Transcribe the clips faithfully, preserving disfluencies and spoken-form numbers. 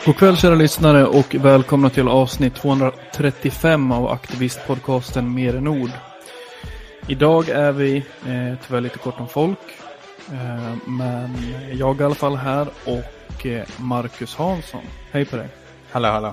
God kväll kära lyssnare och välkomna till avsnitt tvåhundratrettiofem av aktivistpodcasten Mer än ord. Idag är vi eh, tyvärr lite kort om folk, eh, men jag är i alla fall här och eh, Marcus Hansson. Hej på dig. Hallå, hallå.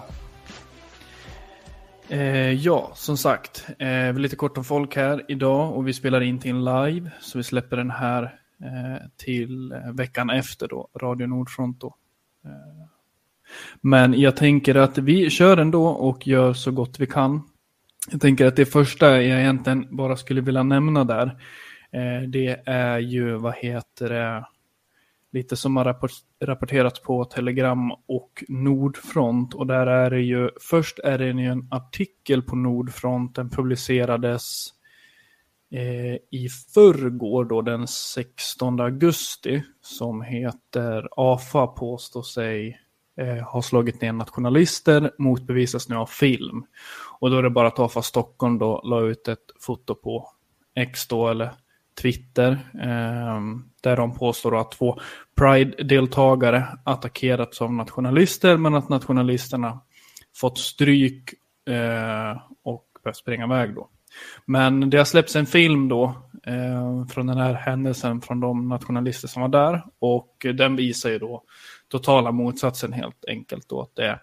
Eh, ja, som sagt, eh, vi är lite kort om folk här idag och vi spelar in till en live, så vi släpper den här eh, till eh, veckan efter då, Radio Nordfront då. Eh, Men jag tänker att vi kör ändå och gör så gott vi kan. Jag tänker att det första jag egentligen bara skulle vilja nämna där, eh, det är ju, vad heter det, lite som har rapport, rapporterats på Telegram och Nordfront. Och där är det ju, först är det ju en artikel på Nordfront, den publicerades eh, i förrgår då, den sextonde augusti, som heter A F A påstår sig har slagit ner nationalister, motbevisas nu av film. Och då är det bara att A F A Stockholm då la ut ett foto på X då, eller Twitter, eh, där de påstår att två Pride-deltagare attackerats av nationalister, men att nationalisterna fått stryk eh, och börjat springa iväg då. Men det har släppts en film då eh, från den här händelsen från de nationalister som var där, och den visar ju då totala motsatsen helt enkelt då, att det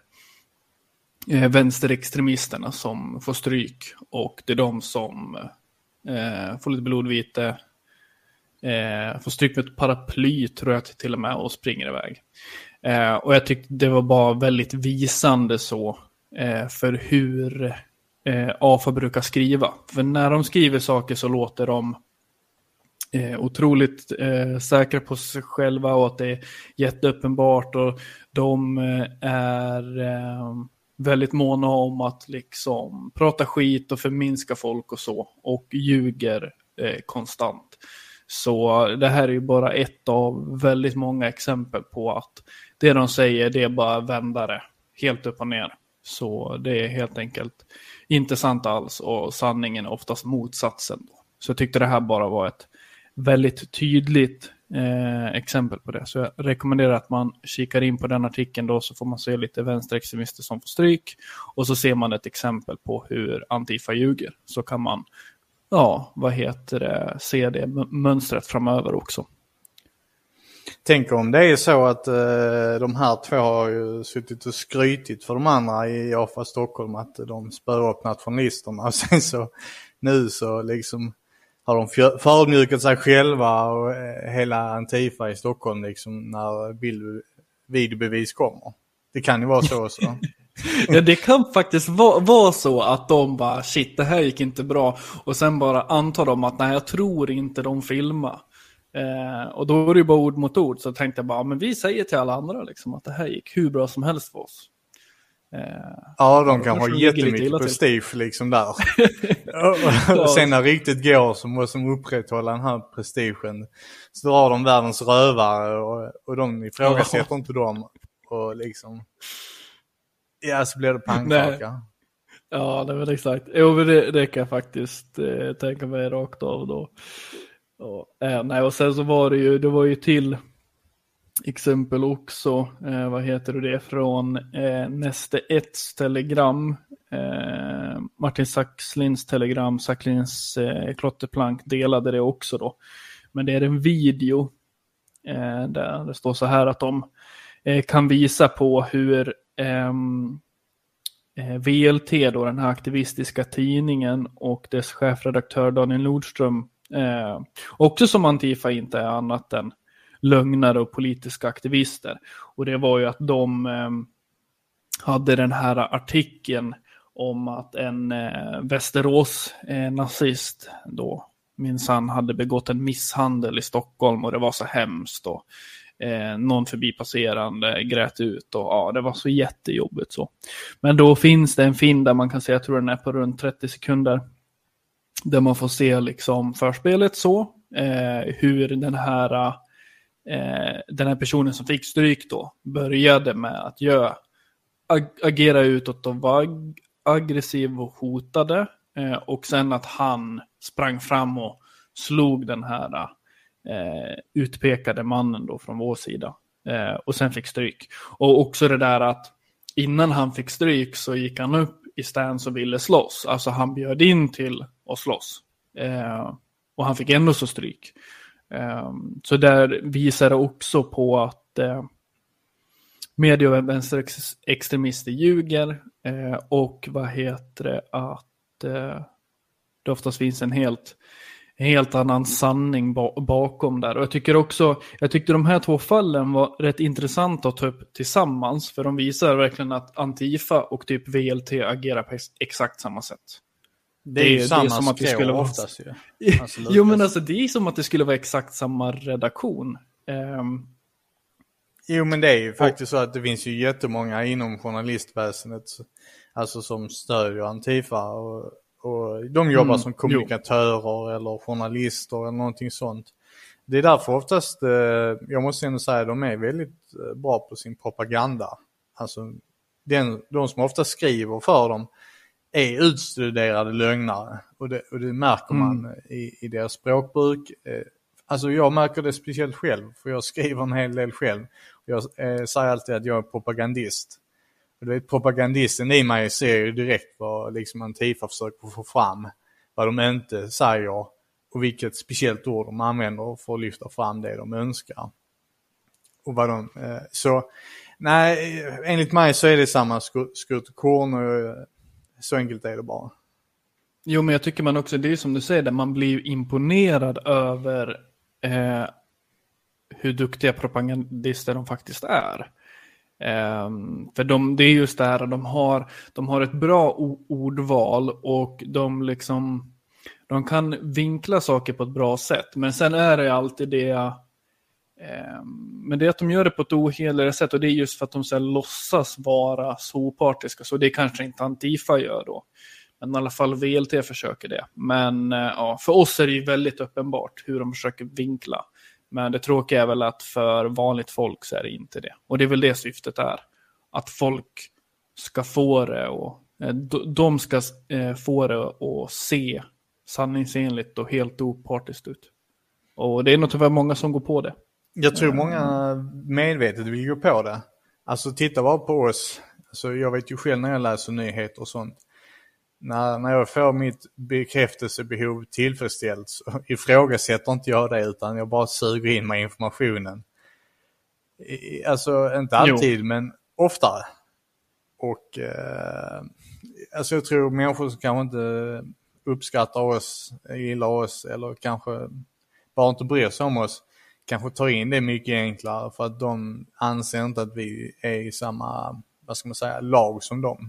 är vänsterextremisterna som får stryk och det är de som eh, får lite blodvite, eh, får stryk med ett paraply tror jag till och med och springer iväg. Eh, och jag tyckte det var bara väldigt visande så eh, för hur eh, A F A brukar skriva. För när de skriver saker så låter de Eh, otroligt eh, säkra på sig själva och att det är jätteuppenbart, och de eh, är eh, väldigt måna om att liksom prata skit och förminska folk och så, och ljuger eh, konstant. Så det här är ju bara ett av väldigt många exempel på att det de säger, det är bara vändare helt upp och ner. Så det är helt enkelt inte sant alls, och sanningen är oftast motsatsen då. Så jag tyckte det här bara var ett väldigt tydligt eh, exempel på det. Så jag rekommenderar att man kikar in på den artikeln då, så får man se lite vänsterextremister som får stryk, och så ser man ett exempel på hur Antifa ljuger. Så kan man, ja, vad heter det, se det mönstret framöver också. Tänk om det är så att eh, de här två har ju suttit och skrytit för de andra i A F A Stockholm att de spör upp nationalisterna, och sen så nu så liksom har de förödmjukat sig själva och hela Antifa i Stockholm liksom när bild, videobevis kommer. Det kan ju vara så också. Ja, det kan faktiskt vara, vara så att de bara, shit, det här gick inte bra. Och sen bara antar de att nej, jag tror inte de filmar. Eh, och då är det ju bara ord mot ord. Så tänkte jag bara, men vi säger till alla andra liksom att det här gick hur bra som helst för oss. Ja, de kan ha jättemycket prestige liksom där. Och sen när riktigt går så måste de upprätthålla den här prestigen. Så drar de världens rövare och, och de ifrågasätter ja. inte dem. Och liksom, ja, så blir det pannkaka. Nej. Ja, det var exakt. Jo, det, det kan jag faktiskt eh, tänka mig rakt av då. Och, eh, nej, och sen så var det ju, det var ju till exempel också, eh, vad heter det, från eh, Näste Etts telegram, eh, Martin Saxlins telegram, Saxlins eh, klotterplank delade det också då. Men det är en video eh, där det står så här att de eh, kan visa på hur eh, V L T då, den här aktivistiska tidningen, och dess chefredaktör Daniel Nordström, eh, också som Antifa inte är annat än lögnare och politiska aktivister. Och det var ju att de eh, hade den här artikeln om att en eh, Västerås eh, nazist då minsann hade begått en misshandel i Stockholm, och det var så hemskt, och eh, någon förbipasserande grät ut, och ja, det var så jättejobbigt så. Men då finns det en film där man kan se, jag tror den är på runt trettio sekunder, där man får se liksom förspelet så, eh, hur den här Eh, den här personen som fick stryk då började med att göra, ag- agera utåt och vara ag- aggressiv och hotade, eh, och sen att han sprang fram och slog den här eh, utpekade mannen då från vår sida, eh, och sen fick stryk. Och också det där att innan han fick stryk så gick han upp i stans och ville slåss. Alltså han bjöd in till att slåss. Eh, och han fick ändå så stryk. Eh, så där visar det också på att eh, media och vänsterextremister ljuger. Eh, och vad heter det att eh, det oftast finns en helt, en helt annan sanning ba- bakom där. Och jag tycker också, jag tyckte de här två fallen var rätt intressanta att ta upp tillsammans. För de visar verkligen att Antifa och typ V L T agerar på ex- exakt samma sätt. Det är ju det, samma det är som att det skulle vara oftast ju. Jo men alltså det är som att det skulle vara exakt samma redaktion. Um, jo men det är ju faktiskt och, så att det finns ju jättemånga inom journalistväsendet alltså som stödjer Antifa och, och de jobbar mm, som kommunikatörer jo. eller journalister eller någonting sånt. Det är därför oftast, jag måste ändå säga, de är väldigt bra på sin propaganda. Alltså den, de som ofta skriver för dem är utstuderade lögnare och det, och det märker man mm. i, i deras språkbruk. Alltså jag märker det speciellt själv för jag skriver en hel del själv. Jag eh, säger alltid att jag är propagandist. Och du vet, propagandisten i mig ser ju direkt vad liksom Antifa försöker få fram. Vad de inte säger och vilket speciellt ord de använder för att lyfta fram det de önskar. Och vad de, eh, så nej, enligt mig så är det samma skrutt och korn och så enkelt är det bara. Jo, men jag tycker man också, det är som du säger, där man blir imponerad över eh, hur duktiga propagandister de faktiskt är. Eh, för de, det är just det här, de har, de har ett bra o- ordval och de liksom, de kan vinkla saker på ett bra sätt. Men sen är det alltid det, eh, men det är att de gör det på ett ohederligt sätt och det är just för att de så här, låtsas vara så opartiska. Så det kanske inte Antifa gör då. Men i alla fall V L T försöker det. Men ja, för oss är det ju väldigt uppenbart hur de försöker vinkla. Men det tråkiga är väl att för vanligt folk så är det inte det. Och det är väl det syftet är. Att folk ska få det och de ska få det att se sanningsenligt och helt opartiskt ut. Och det är nog tyvärr många som går på det. Jag tror många medvetet vill gå på det. Alltså titta bara på oss. Alltså, jag vet ju själv när jag läser nyheter och sånt. När, när jag får mitt bekräftelsebehov tillfredsställt så ifrågasätter inte jag det utan jag bara suger in med informationen. I, alltså inte alltid jo. men oftare. Och eh, alltså jag tror människor som kanske inte uppskattar oss, gillar oss eller kanske bara inte bryr sig om oss kanske tar in det mycket enklare för att de anser inte att vi är i samma, vad ska man säga, lag som dem.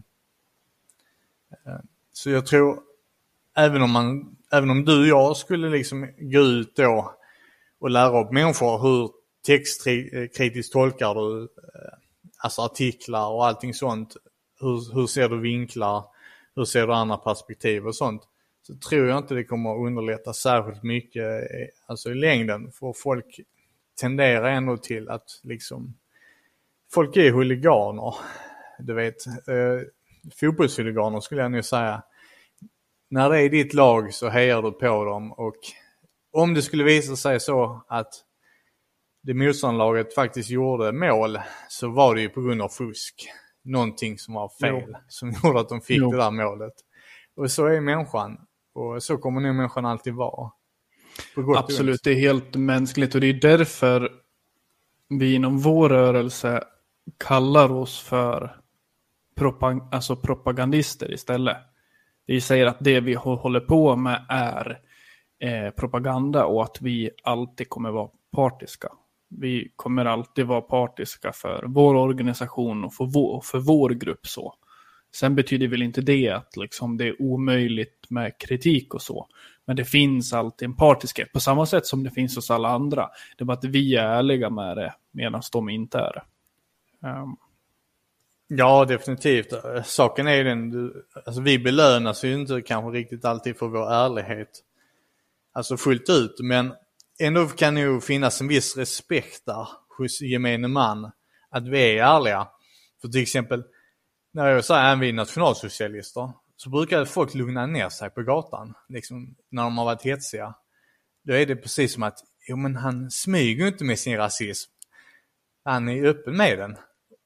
Så jag tror, även om man, även om du och jag skulle liksom gå ut då och lära upp människor hur textkritiskt tolkar du alltså artiklar och allting sånt, hur, hur ser du vinklar, hur ser du andra perspektiv och sånt, så tror jag inte det kommer att underlätta särskilt mycket alltså i längden, för folk tenderar ändå till att liksom, folk är huliganer, du vet, eh, fotbollshuliganer skulle jag nu säga. När det är ditt lag så hejar du på dem och om det skulle visa sig så att det motståndarlaget faktiskt gjorde mål så var det ju på grund av fusk. Någonting som var fel jo. som gjorde att de fick jo. det där målet. Och så är människan och så kommer nog människan alltid vara. Absolut, det är helt mänskligt och det är därför vi inom vår rörelse kallar oss för propag- alltså propagandister istället. Vi säger att det vi håller på med är eh, propaganda och att vi alltid kommer vara partiska. Vi kommer alltid vara partiska för vår organisation och för vår, för vår grupp så. Sen betyder väl inte det att liksom, det är omöjligt med kritik och så. Men det finns alltid en partiskhet på samma sätt som det finns hos alla andra. Det är bara att vi är ärliga med det medan de inte är det. Um. Ja, definitivt. Saken är ju den, du, alltså vi belönas ju inte kanske riktigt alltid för vår ärlighet. Alltså fullt ut, men ändå kan ju finnas en viss respekt där hos gemene man att vi är ärliga. För till exempel, när jag säger att vi är nationalsocialister så brukar folk lugna ner sig på gatan, liksom när de har varit hetsiga. Då är det precis som att, jo men han smyger inte med sin rasism. Han är öppen med den.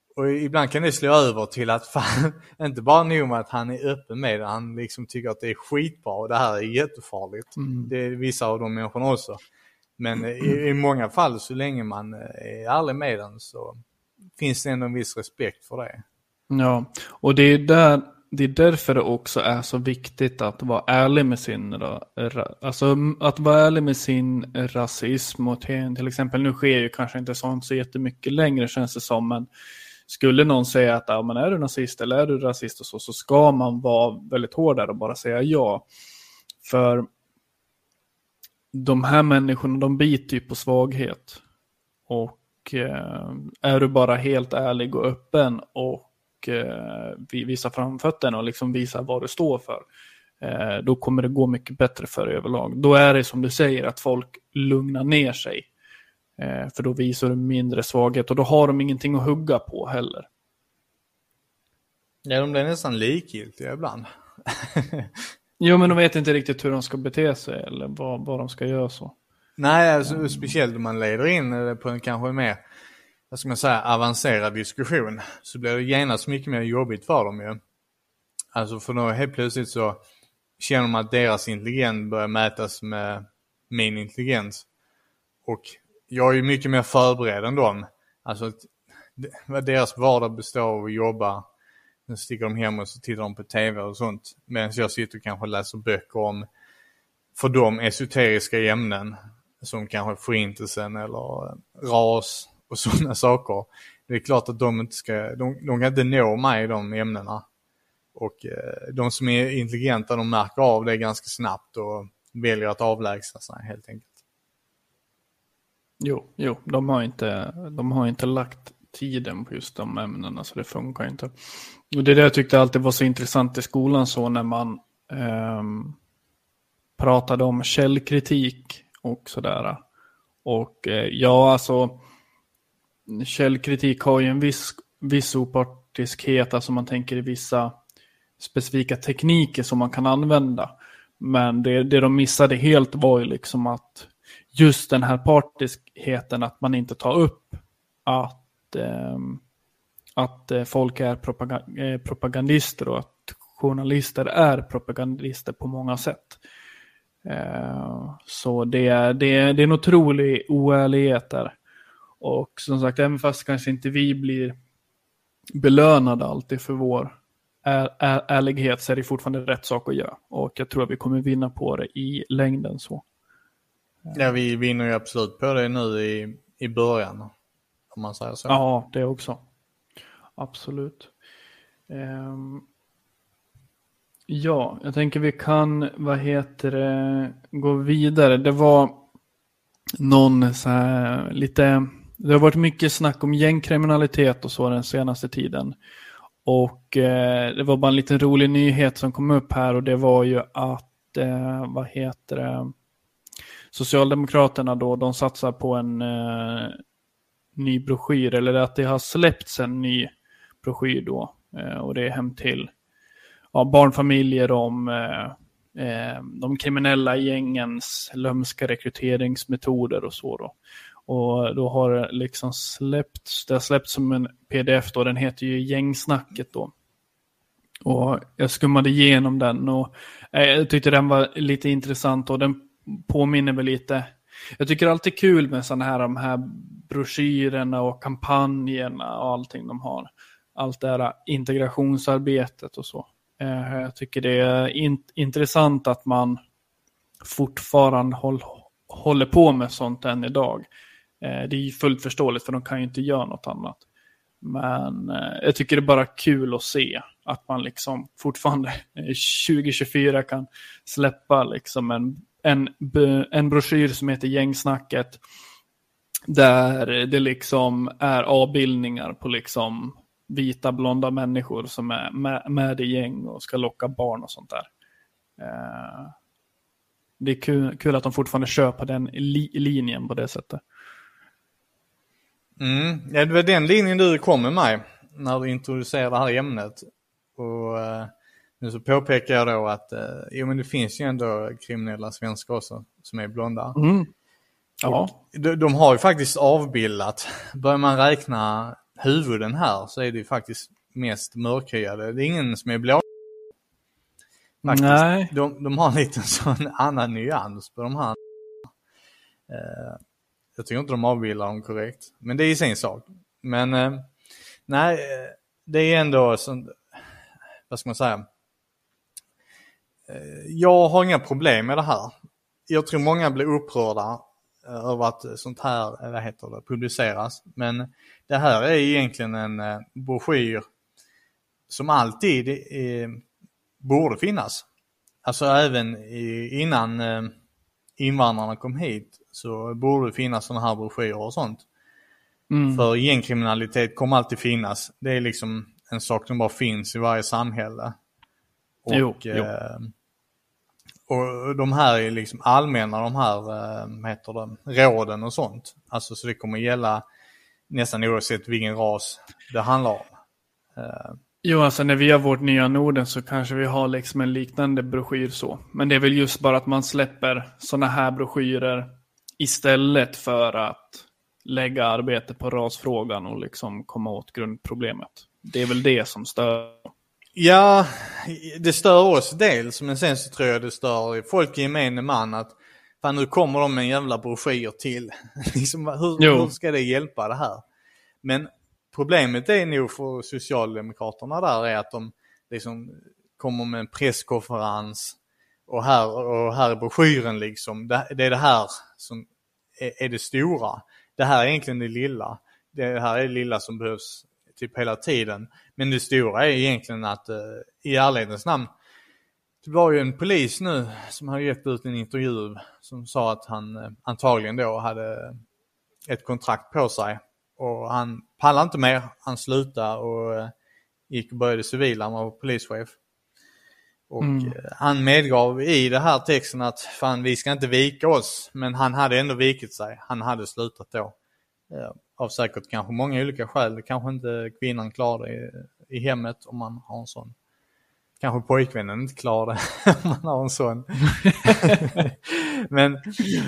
Och ibland kan det slå över till att fan, inte bara nog med att han är öppen med det, han liksom tycker att det är skitbra och det här är jättefarligt. Mm. Det är vissa av de människorna också. Men i, i många fall, så länge man är ärlig med den, så finns det ändå en viss respekt för det. Ja, och det är, där, det är därför det också är så viktigt att vara ärlig med sin, alltså att vara ärlig med sin rasism. Och till, till exempel, nu sker ju kanske inte sånt så jättemycket längre, känns det som, men skulle någon säga att ja, men är du nazist eller är du rasist och så, så ska man vara väldigt hård där och bara säga ja. För de här människorna, de biter ju på svaghet. Och eh, är du bara helt ärlig och öppen och eh, visar framfötterna och liksom visar vad du står för, eh, då kommer det gå mycket bättre för dig överlag. Då är det som du säger, att folk lugnar ner sig. Eh, för då visar du mindre svaghet och då har de ingenting att hugga på heller. Ja, de blir nästan likgiltiga ibland. Jo, men de vet inte riktigt hur de ska bete sig eller vad, vad de ska göra så. Nej, alltså, mm. speciellt om man leder in på en kanske mer, vad ska man säga, avancerad diskussion, så blir det genast mycket mer jobbigt för dem ju. Alltså för då helt plötsligt så känner man att deras intelligens börjar mätas med min intelligens. Och jag är ju mycket mer förberedd än dem. Alltså att vad deras vardag består av att jobba. Sen sticker de hem och så tittar de på tv och sånt. Medan jag sitter och kanske läser böcker om, för dem, esoteriska ämnen. Som kanske förintelsen eller ras och sådana saker. Det är klart att de inte ska, de, de kan inte nå mig i de ämnena. Och eh, de som är intelligenta, de märker av det ganska snabbt och väljer att avlägsna sig helt enkelt. Jo, jo, de har inte, de har inte lagt tiden på just de ämnena, så det funkar inte. Och det är det jag tyckte alltid var så intressant i skolan, så när man eh, pratade om källkritik och sådär. Och eh, ja, alltså källkritik har ju en viss, viss opartiskhet, alltså man tänker i vissa specifika tekniker som man kan använda. Men det, det de missade helt var ju liksom att just den här partiskheten, att man inte tar upp att, eh, att folk är propagand, eh, propagandister och att journalister är propagandister på många sätt. Eh, så det är, det, är, det är en otrolig oärlighet där. Och som sagt, även fast kanske inte vi blir belönade alltid för vår är, är, ärlighet, så är det fortfarande rätt sak att göra. Och jag tror att vi kommer vinna på det i längden så. Ja, vi vinner ju absolut på det nu i, i början, om man säger så. Ja, det också. Absolut. Um, ja, jag tänker vi kan, vad heter det, gå vidare. Det var någon så här lite, det har varit mycket snack om gängkriminalitet och så den senaste tiden. Och eh, det var bara en liten rolig nyhet som kom upp här, och det var ju att, eh, vad heter det, Socialdemokraterna då, de satsar på en eh, ny broschyr, eller att det har släppts en ny broschyr då, eh, och det är hem till ja, barnfamiljer om eh, eh, de kriminella gängens lömska rekryteringsmetoder och så då. Och då har det liksom släppts, det har släppts som en pdf då, den heter ju Gängsnacket då. Och jag skummade igenom den och eh, jag tyckte den var lite intressant, och den påminner väl lite. Jag tycker det är alltid kul med sådana här, de här broschyrerna och kampanjerna och allting de har. Allt det här integrationsarbetet och så. Eh, jag tycker det är in- intressant att man fortfarande håll, håller på med sånt än idag. Eh, det är ju fullt förståeligt, för de kan ju inte göra något annat. Men eh, jag tycker det är bara kul att se att man liksom fortfarande tjugo tjugofyra kan släppa liksom en En, en broschyr som heter Gängsnacket, där det liksom är avbildningar på liksom vita blonda människor som är med, med i gäng och ska locka barn och sånt där. Eh, det är kul, kul att de fortfarande köper den li, linjen på det sättet. Mm, ja, det var den linjen du kom med mig när du introducerade det här ämnet. Och eh... nu så påpekar jag då att eh, jo, men det finns ju ändå kriminella svenskar också som är blonda. Mm. Ja. De, de har ju faktiskt avbildat, börjar man räkna huvuden här så är det faktiskt mest mörkhyade. Det är ingen som är blå. Faktiskt. Nej. De, de har en liten sån annan nyans på de här. Eh, jag tycker inte de avbildar dem korrekt. Men det är ju sin sak. Men eh, nej, det är ändå sånt, vad ska man säga? Eh, jag har inga problem med det här. Jag tror många blir upprörda över att sånt här, vad heter det, publiceras. Men det här är egentligen en eh, broschyr som alltid eh, borde finnas. Alltså även i, innan eh, invandrarna kom hit så borde det finnas såna här broschyrer och sånt. Mm. För gängkriminalitet kommer alltid finnas. Det är liksom en sak som bara finns i varje samhälle. Och, jo, jo. Eh, och de här är liksom allmänna, de här eh, heter det, råden och sånt. Alltså så det kommer gälla nästan oavsett vilken ras det handlar om. Eh, Jo, alltså när vi har vårt nya Norden så kanske vi har liksom en liknande broschyr så. Men det är väl just bara att man släpper såna här broschyrer istället för att lägga arbete på rasfrågan och liksom komma åt grundproblemet. Det är väl det som stör. Ja, det stör oss dels, men sen så tror jag det stör folk i gemene man att fan, nu kommer de med en jävla broschyr till. liksom, hur, hur ska det hjälpa det här? Men problemet är nog för Socialdemokraterna där är att de liksom kommer med en presskonferens och här, och här är broschyren liksom. Det, det är det här som är, är det stora. Det här är egentligen det lilla. Det här är det lilla som behövs typ hela tiden. Men det stora är egentligen att uh, i ärlighetens namn, det var ju en polis nu som har gett ut en intervju som sa att han uh, antagligen då hade ett kontrakt på sig. Och han pallade inte mer, han slutade och uh, gick och började civila, han var polischef. Och mm. uh, han medgav i det här texten att fan, vi ska inte vika oss. Men han hade ändå vikit sig, han hade slutat då. Uh, av säkert kanske många olika skäl. Kanske inte kvinnan klarar det i, i hemmet om man har en sån. Kanske pojkvännen inte klarar det om man har en sån. men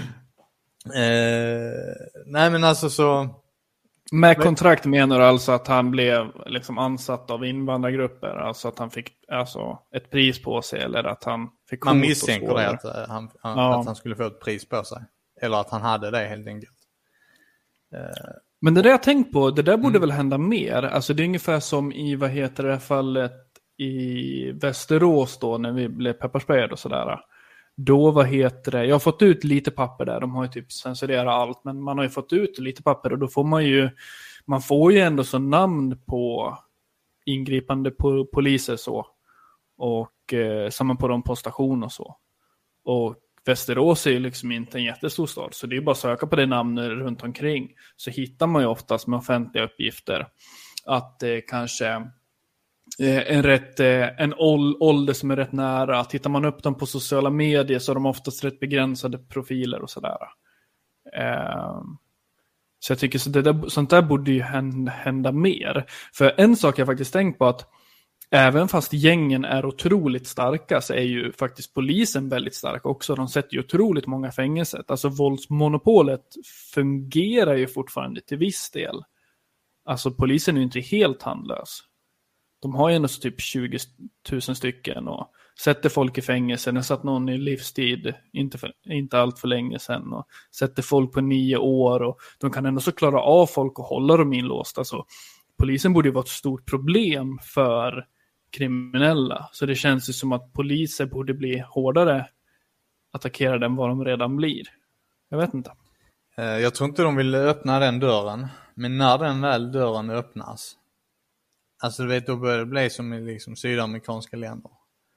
uh, nej men alltså så... Med kontrakt menar du alltså att han blev liksom ansatt av invandrargrupper, alltså att han fick alltså ett pris på sig eller att han fick man misstänker det att han, han, ja. att han skulle få ett pris på sig eller att han hade det helt enkelt. Uh. Men det där jag tänkt på, det där borde mm. väl hända mer. Alltså det är ungefär som i, vad heter det, fallet i Västerås då när vi blev pepparsprayade och sådär. Då, vad heter det, jag har fått ut lite papper där, de har ju typ censurerat allt, men man har ju fått ut lite papper och då får man ju, man får ju ändå så namn på ingripande po- poliser så. Och eh, samma på de på station och så. Och Västerås är ju liksom inte en jättestor stad, så det är bara att söka på det namnet runt omkring. Så hittar man ju oftast med offentliga uppgifter att eh, kanske eh, en, rätt, eh, en ål- ålder som är rätt nära. Tittar man upp dem på sociala medier så är de oftast rätt begränsade profiler och sådär. Eh, så jag tycker så det där, sånt där borde ju hända, hända mer. För en sak jag faktiskt tänkt på att även fast gängen är otroligt starka så är ju faktiskt polisen väldigt stark också. De sätter ju otroligt många fängelser. Alltså våldsmonopolet fungerar ju fortfarande till viss del. Alltså polisen är ju inte helt handlös. De har ju ändå så typ tjugo tusen stycken och sätter folk i fängelse. Den satt någon i livstid, inte, för, inte allt för länge sedan. Och sätter folk på nio år och de kan ändå så klara av folk och hålla dem inlåsta. Alltså, polisen borde ju vara ett stort problem för kriminella. Så det känns ju som att poliser borde bli hårdare attackerade än vad de redan blir. Jag vet inte. Jag tror inte de vill öppna den dörren. Men när den väl dörren öppnas, alltså du vet, då börjar det bli som i liksom sydamerikanska länder.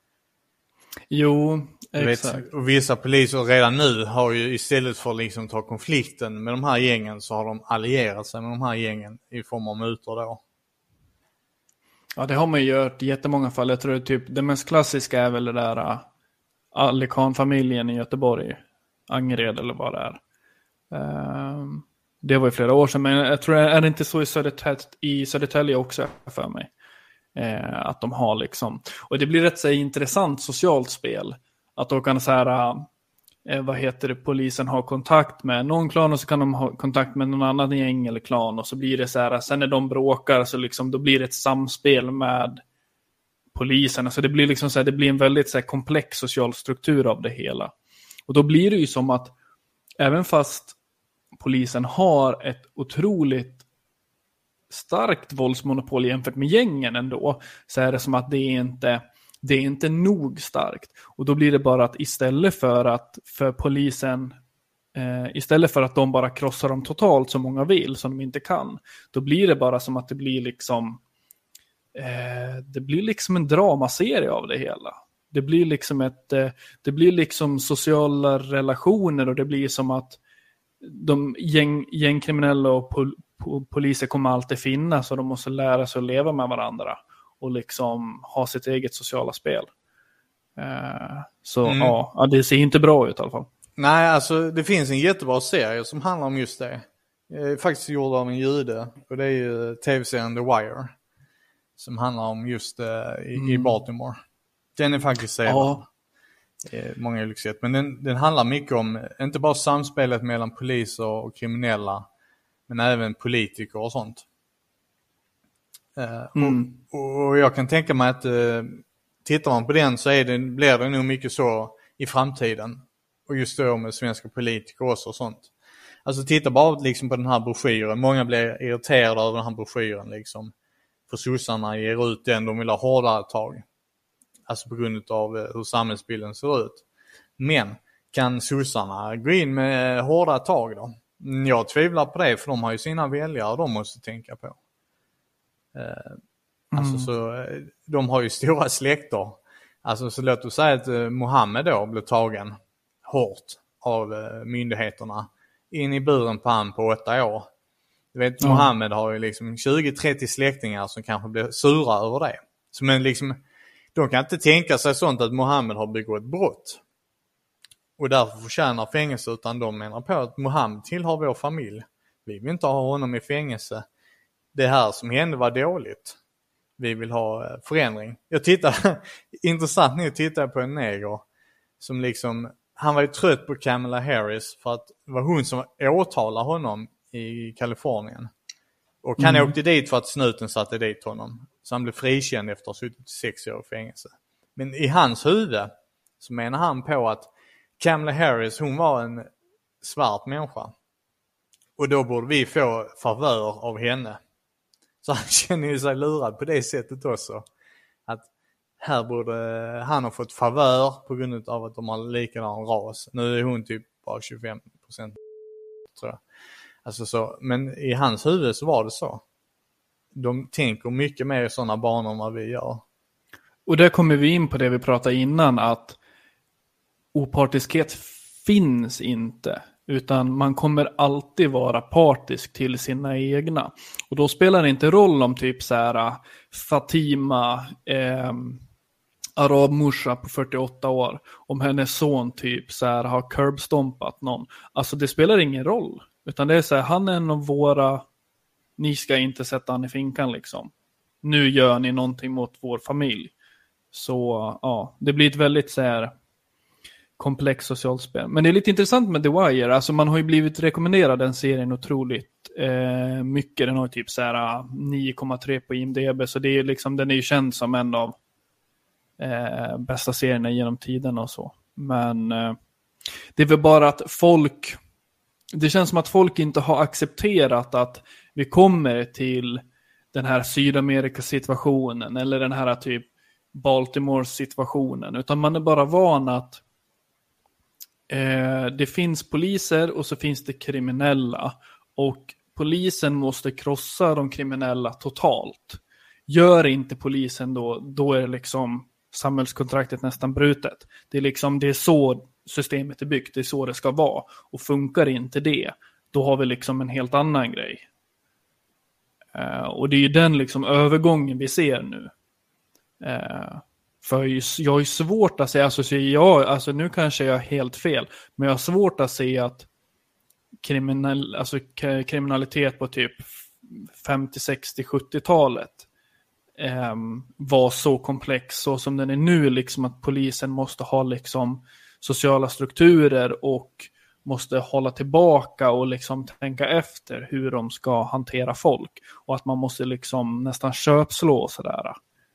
Jo, du exakt. Vet, och vissa poliser redan nu har ju istället för att liksom ta konflikten med de här gängen så har de allierat sig med de här gängen i form av mutor då. Ja, det har man ju gjort i jättemånga fall. Jag tror att typ det mest klassiska är väl det där uh, Alikan-familjen i Göteborg. Angered eller vad det är. Uh, det var ju flera år sedan. Men jag tror, är det inte så i Södertälje, i Södertälje också för mig? Uh, att de har liksom... Och det blir rätt så intressant socialt spel. Att då kan så här... Uh, eh, vad heter det, polisen har kontakt med någon klan och så kan de ha kontakt med någon annan gäng eller klan och så blir det så här, sen när de bråkar så liksom då blir det ett samspel med polisen. Alltså det blir liksom så här, det blir en väldigt så här komplex social struktur av det hela. Och då blir det ju som att även fast polisen har ett otroligt starkt våldsmonopol jämfört med gängen ändå, så är det som att det är inte det är inte nog starkt. Och då blir det bara att istället för att för polisen eh, istället för att de bara krossar dem totalt som många vill, som de inte kan, då blir det bara som att det blir liksom eh, det blir liksom en dramaserie av det hela. Det blir liksom ett eh, det blir liksom sociala relationer och det blir som att de gäng, gängkriminella och pol, pol, poliser kommer alltid finnas och de måste lära sig att leva med varandra och liksom ha sitt eget sociala spel. Uh, så mm. ja, det ser inte bra ut i alla fall. Nej, alltså det finns en jättebra serie som handlar om just det. är faktiskt gjord av en jude och det är ju tv-serien The Wire som handlar om just uh, i, mm. i Baltimore. Den är faktiskt sevärd. Ja. Många olika sätt. Men den, den handlar mycket om inte bara samspelet mellan poliser och kriminella men även politiker och sånt. Uh, mm. och, och jag kan tänka mig att uh, tittar man på den så är det, blir det nog mycket så i framtiden. Och just då med svenska politiker också och sånt. Alltså titta bara liksom på den här broschyren. Många blir irriterade över den här broschyren liksom. För sossarna ger ut den, de vill ha hårdare tag. Alltså på grund av uh, hur samhällsbilden ser ut. Men kan sossarna gå in med hårdare tag då? Jag tvivlar på det för de har ju sina väljare de måste tänka på. Uh, alltså mm. så de har ju stora släkter. Alltså så låt oss säga att uh, Mohammed då blev tagen hårt av uh, myndigheterna in i buren på han på åtta år. Du vet mm. Mohammed har ju liksom tjugo trettio släktingar som kanske blir sura över det. Så men liksom de kan inte tänka sig sånt att Mohammed har begått brott. Och därför förtjänar fängelse utan de menar på att Mohammed tillhör vår familj. Vi vill inte ha honom i fängelse. Det här som hände var dåligt. Vi vill ha förändring. Jag tittar, intressant nu tittar jag på en neger som liksom, han var ju trött på Kamala Harris för att det var hon som åtalade honom i Kalifornien. Och han mm. åkte dit för att snuten satte dit honom. Så han blev frikänd efter att ha suttit sex år i fängelse. Men i hans huvud så menar han på att Kamala Harris, hon var en svart människa. Och då borde vi få favör av henne. Så han känner ju sig lurad på det sättet också. Att här borde han ha fått favör på grund av att de har likadan ras. Nu är hon typ bara tjugofem procent tror jag. Alltså så, men i hans huvud så var det så. De tänker mycket mer i sådana banor än vad vi gör. Och där kommer vi in på det vi pratade innan, att opartiskhet finns inte. Utan man kommer alltid vara partisk till sina egna. Och då spelar det inte roll om typ så här Fatima, eh, arabmorsa på fyrtioåtta år. Om hennes son typ så här har curbstompat någon. Alltså det spelar ingen roll. Utan det är så här, han är en av våra, ni ska inte sätta han i finkan liksom. Nu gör ni någonting mot vår familj. Så ja, det blir ett väldigt så här komplex socialt spel. Men det är lite intressant med The Wire. Alltså man har ju blivit rekommenderad den serien otroligt eh, mycket. Den har typ så här nio komma tre på I M D B. Så det är liksom, den är ju känd som en av eh, bästa serierna genom tiden och så. Men eh, det är väl bara att folk, det känns som att folk inte har accepterat att vi kommer till den här Sydamerika-situationen eller den här typ Baltimore-situationen. Utan man är bara van att Eh, det finns poliser och så finns det kriminella och polisen måste krossa de kriminella totalt. Gör inte polisen då, då är liksom samhällskontraktet nästan brutet. Det är liksom, det är så systemet är byggt, det är så det ska vara. Och funkar inte det, då har vi liksom en helt annan grej. Eh, och det är ju den liksom övergången vi ser nu. Eh, För jag har ju svårt att säga, alltså, jag, alltså nu kanske jag är helt fel, men jag har svårt att se att kriminell, alltså, kriminalitet på typ femtio, sextio, sjuttiotalet eh, var så komplex så som den är nu, liksom att polisen måste ha liksom sociala strukturer och måste hålla tillbaka och liksom tänka efter hur de ska hantera folk. Och att man måste liksom nästan köpslå sådär.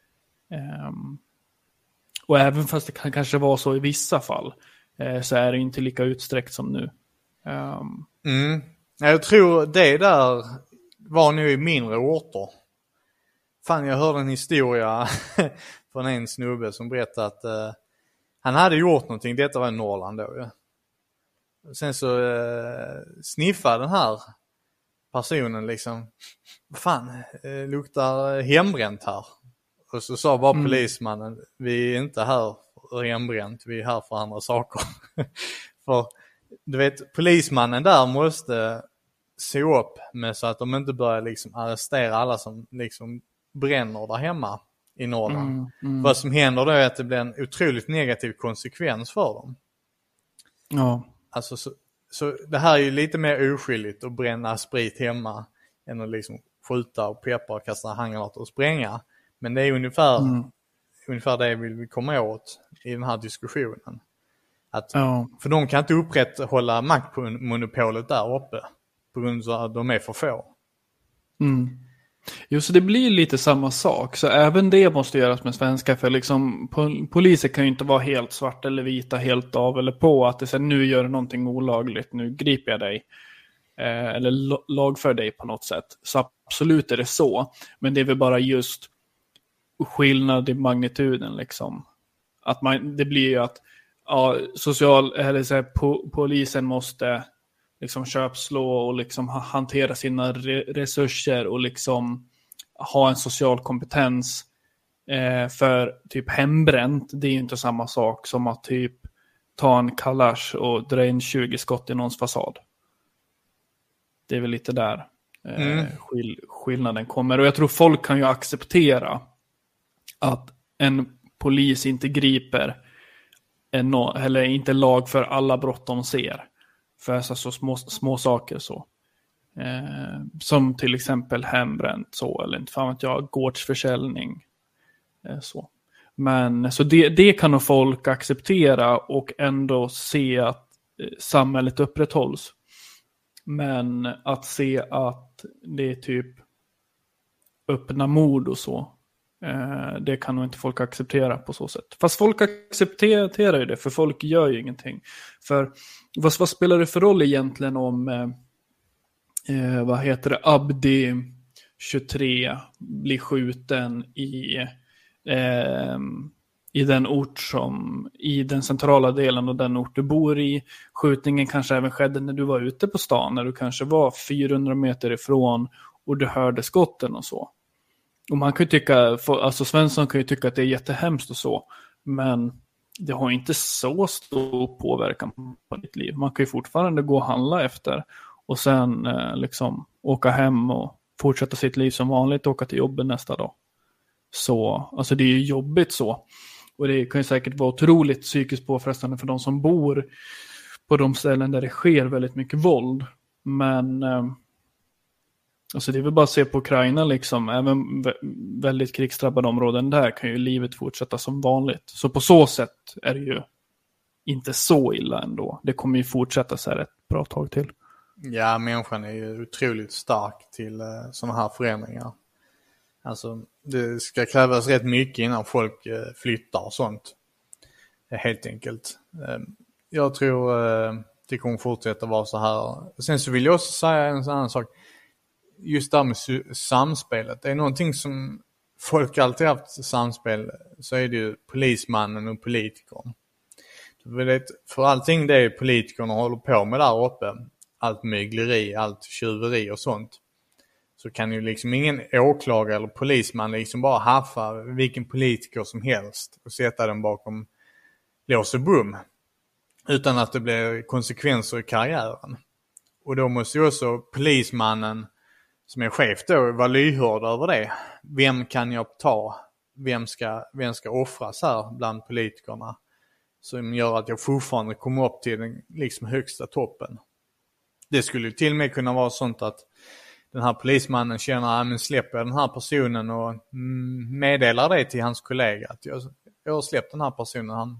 Um, och även fast det kan kanske vara så i vissa fall eh, så är det inte lika utsträckt som nu. Um, mm. Jag tror det där var nu i mindre orter. Fan, jag hörde en historia från en snubbe som berättade att uh, han hade gjort någonting. Detta var i Norrland då, ja. Sen så uh, sniffade den här personen liksom, fan, uh, luktar hembränt här. Och så sa bara mm. polismannen, vi är inte här för hembränt, vi är här för andra saker. För du vet, polismannen där måste se upp med så att de inte börjar liksom arrestera alla som liksom bränner där hemma i Norrland. Mm, mm. Vad som händer då är att det blir en otroligt negativ konsekvens för dem. Ja. Alltså så, så det här är ju lite mer oskyldigt att bränna sprit hemma än att liksom skjuta och peppa och kasta handgranater och spränga. Men det är ungefär, mm. ungefär det vi vill komma åt i den här diskussionen. Att, ja. För de kan inte upprätthålla maktmonopolet där uppe på grund av att de är för få. Mm. Jo, så det blir lite samma sak. Så även det måste göras med svenska. För liksom, pol- poliser kan ju inte vara helt svart eller vita, helt av eller på. Att det säger nu gör du någonting olagligt, nu griper jag dig. Eh, eller lo- lagför dig på något sätt. Så absolut är det så. Men det är väl bara just skillnad i magnituden liksom. Att man, det blir ju att ja, social, eller så här, po- polisen måste liksom köpslå och liksom ha, hantera sina re- resurser och liksom ha en social kompetens eh, för typ hembränt. Det är ju inte samma sak som att typ ta en kalash och dra in tjugo skott i någons fasad. Det är väl lite där eh, mm. skill- skillnaden kommer. Och jag tror folk kan ju acceptera att en polis inte griper en, eller inte lag för alla brott de ser. För så, så små, små saker så. Eh, som till exempel hembränt så, eller inte fan vet jag, gårdsförsäljning. Eh, så. Men så det, det kan nog folk acceptera och ändå se att eh, samhället upprätthålls. Men att se att det är typ öppna mord och så. Eh, det kan nog inte folk acceptera på så sätt. Fast folk accepterar ju det, för folk gör ju ingenting. För vad, vad spelar det för roll egentligen om eh, vad heter det, Abdi tjugotre blir skjuten i eh, i den ort som i den centrala delen av den ort du bor i. Skjutningen kanske även skedde när du var ute på stan, när du kanske var fyrahundra meter ifrån och du hörde skotten och så. Och man kan ju tycka, alltså Svensson kan ju tycka att det är jättehemskt och så, men det har inte så stor påverkan på ditt liv. Man kan ju fortfarande gå och handla efter och sen eh, liksom åka hem och fortsätta sitt liv som vanligt och åka till jobbet nästa dag. Så, alltså det är ju jobbigt så. Och det kan ju säkert vara otroligt psykiskt påfrestande för de som bor på de ställen där det sker väldigt mycket våld. Men eh, alltså det är väl bara att se på Ukraina liksom, även väldigt krigsdrabbade områden där kan ju livet fortsätta som vanligt. Så på så sätt är det ju inte så illa ändå. Det kommer ju fortsätta så här ett bra tag till. Ja, människan är ju otroligt stark till uh, sådana här förändringar. Alltså det ska krävas rätt mycket innan folk uh, flyttar och sånt. Uh, helt enkelt. Uh, jag tror uh, det kommer fortsätta vara så här. Sen så vill jag också säga en annan sak. Just där med samspelet. Det är någonting som folk alltid haft samspel, så är det ju polismannen och politikern. Du vet, för allting det är politikerna håller på med där uppe, allt mygleri, allt tjuveri och sånt, så kan ju liksom ingen åklagare eller polisman liksom bara haffa vilken politiker som helst och sätta den bakom lås och bom utan att det blir konsekvenser i karriären. Och då måste ju också polismannen som är chef då var lyhörd över det. Vem kan jag ta? Vem ska, vem ska offras här bland politikerna? Som gör att jag fortfarande kommer upp till den liksom högsta toppen. Det skulle till och med kunna vara sånt att den här polismannen känner att men släpper den här personen och meddelar det till hans kollega. Att jag, jag har släppt den här personen. Han